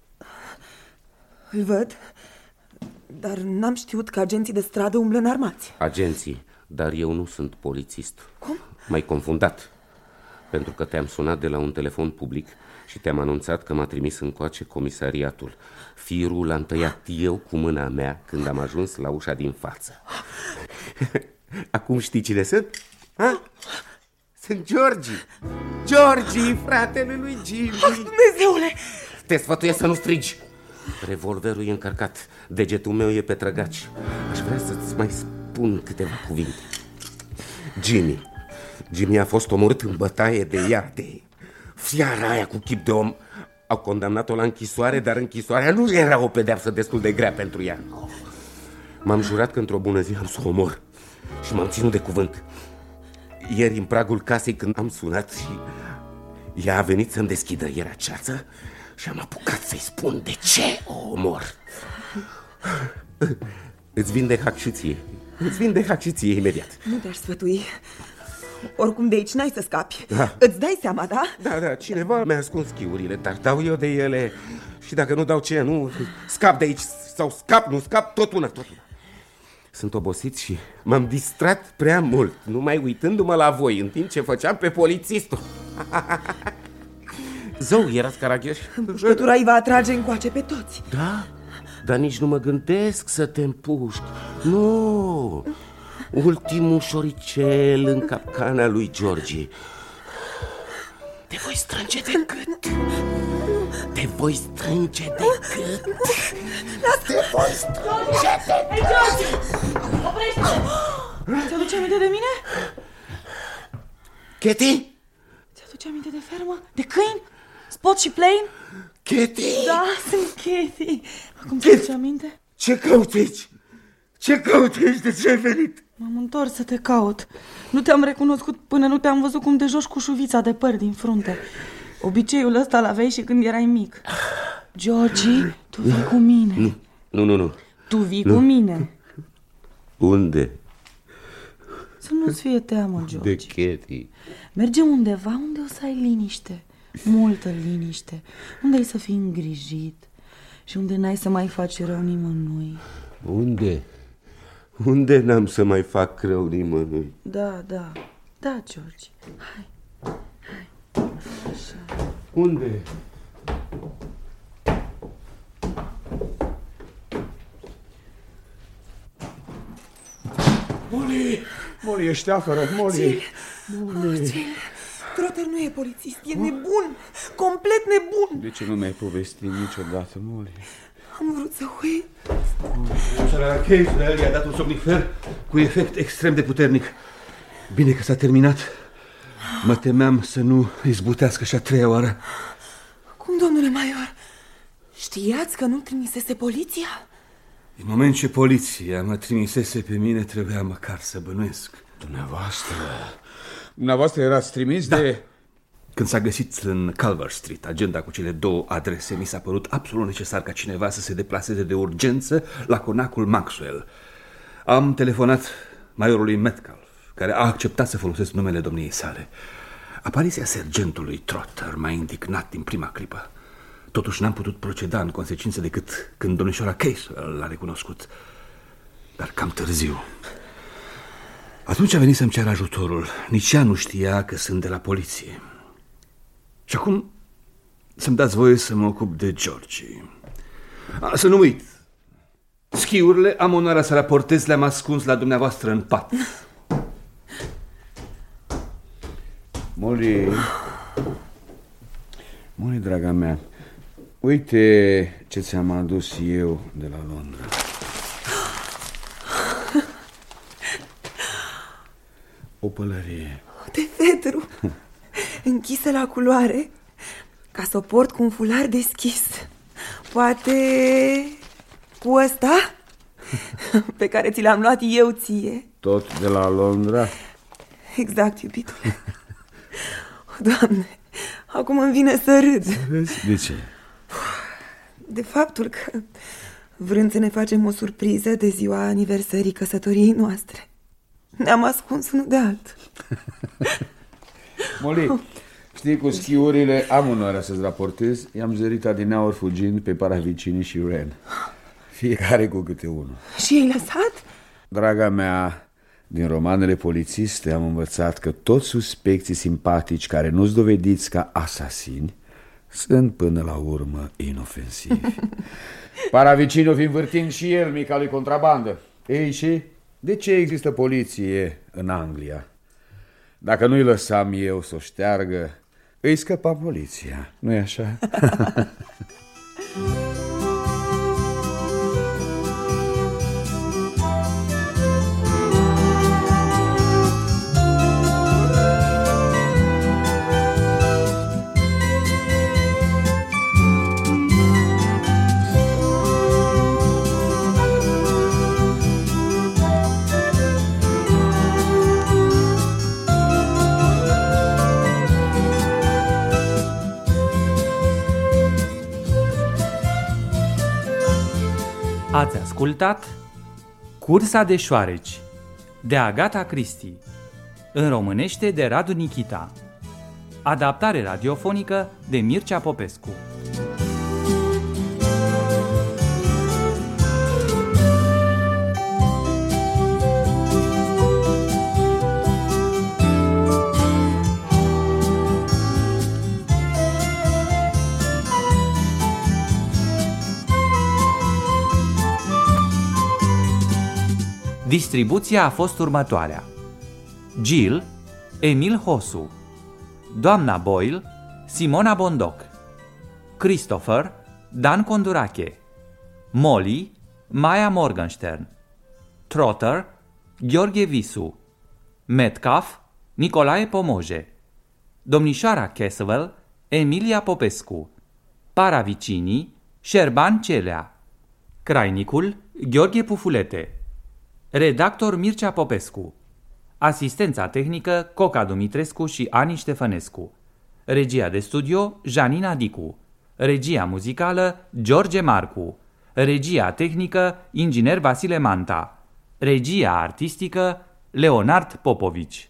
Îl văd, dar n-am știut că agenții de stradă umblă înarmați. Agenții, dar eu nu sunt polițist. Cum? M-ai confundat. Pentru că te-am sunat de la un telefon public și te-am anunțat că m-a trimis încoace comisariatul. Firul l-am tăiat eu cu mâna mea când am ajuns la ușa din față. Acum știi cine sunt? Ha? Sunt Georgie, fratele lui Jimmy. Dumnezeule! Te sfătuiesc să nu strigi. Revolverul e încărcat, degetul meu e pe trăgaci. Aș vrea să-ți mai spun câteva cuvinte. Jimmy a fost omorât în bătaie de ea, de fiara aia cu chip de om. Au condamnat-o la închisoare, dar închisoarea nu era o pedeapsă destul de grea pentru ea. M-am jurat că într-o bună zi am să o omor și m-am ținut de cuvânt. Ieri, în pragul casei, când am sunat și ea a venit să-mi deschidă, era ceață și am apucat să-i spun de ce o omor. Îți vinde hacșiție imediat. Nu te-aș sfătui. Oricum de aici n-ai să scapi. Da. Îți dai seama, da? Da, cineva mi-a ascuns schiurile, dar dau eu de ele. Și dacă nu dau ce, nu scap de aici. Sau nu scap, tot una. Sunt obosit și m-am distrat prea mult, numai uitându-mă la voi, în timp ce făceam pe polițistul. Zău, erați caragioși. Împușcătura îi va atrage încoace pe toți. Da, dar nici nu mă gândesc să te împușc. Nu, ultimul șoricel în capcana lui Georgie. Te voi strânge de gât. Te voi strânge de gât. Georgie! Oprește-te! Ți-aduce aminte de mine? Katie? Ți-aduce aminte de fermă? De câini? Spot și Plain? Katie? Da, sunt Katie. Acum ți-aduce aminte? Ce cauți aici? De ce ai venit? M-am întors să te caut. Nu te-am recunoscut până nu te-am văzut cum te joci cu șuvița de păr din frunte. Obiceiul ăsta l-aveai și când erai mic. Georgie, tu vii cu mine. Nu. Tu vii cu mine. Unde? Să nu-ți fie teamă, Georgie. De Katie. Mergem undeva unde o să ai liniște. Multă liniște. Unde ai să fii îngrijit și unde n-ai să mai faci rău nimănui. Unde n-am să mai fac rău nimănui? Da, Georgie. Hai. Așa. Unde? Molly, ești afară, Molly. Trotter nu e polițist, e nebun, complet nebun. De ce nu mi-ai povestit niciodată, Molly? Am vrut să uit. Caswell i-a dat un somnifer cu efect extrem de puternic. Bine că s-a terminat. Mă temeam să nu izbutească și a treia oară. Cum, domnule Maior? Știați că nu trimisese poliția? În moment ce poliția mă trimisese pe mine, trebuia măcar să bănuiesc. Dumneavoastră erați trimis de... Când s-a găsit în Culver Street agenda cu cele 2 adrese, mi s-a părut absolut necesar ca cineva să se deplaseze de urgență la conacul Maxwell. Am telefonat majorului Metcalf, care a acceptat să folosesc numele domniei sale. Apariția sergentului Trotter m-a indignat din prima clipă. Totuși n-am putut proceda în consecință decât când domnișoara Caswell l-a recunoscut. Dar cam târziu. Atunci a venit să-mi ceară ajutorul. Nici ea nu știa că sunt de la poliție. Și acum să-mi dați voie să mă ocup de Georgie. Să nu uit. Schiurile am onoarea să raportez, le-am ascuns la dumneavoastră în pat. Molly, draga mea, uite ce ți-am adus eu de la Londra. O pălărie de fetru, închisă la culoare, ca să o port cu un fular deschis. Poate cu ăsta pe care ți l-am luat eu ție. Tot de la Londra? Exact, iubitule. Doamne, acum îmi vine să râd. De ce? De faptul că, vrând să ne facem o surpriză de ziua aniversării căsătoriei noastre, ne-am ascuns unul de altul. Molly, Știi, cu schiurile am onoarea să-ți raportez. I-am zărit adineauri fugind pe Paravicini și Ren. Fiecare cu câte unul. Și ai lăsat? Draga mea, din romanele polițiste am învățat că toți suspecții simpatici care nu-s dovediți ca asasini sunt până la urmă inofensivi. Paravicini o fi învârtind și el mica lui contrabandă. Ei, și de ce există poliție în Anglia? Dacă nu-i lăsam eu să o șteargă, îi scăpa poliția, nu-i așa? Ați ascultat Cursa de șoareci de Agatha Christie, în românește de Radu Nichita, adaptare radiofonică de Mircea Popescu. Distribuția a fost următoarea: Jill, Emil Hosu, Doamna Boyle, Simona Bondoc, Christopher, Dan Condurache, Molly, Maya Morgenstern, Trotter, Gheorghe Visu, Metcalf, Nicolae Pomoje, Domnișoara Caswell, Emilia Popescu, Paravicini, Șerban Celea, Crainicul, Gheorghe Pufulete, redactor Mircea Popescu, asistența tehnică Coca Dumitrescu și Ani Ștefănescu, regia de studio Janina Dicu, regia muzicală George Marcu, regia tehnică inginer Vasile Manta, regia artistică Leonard Popovici.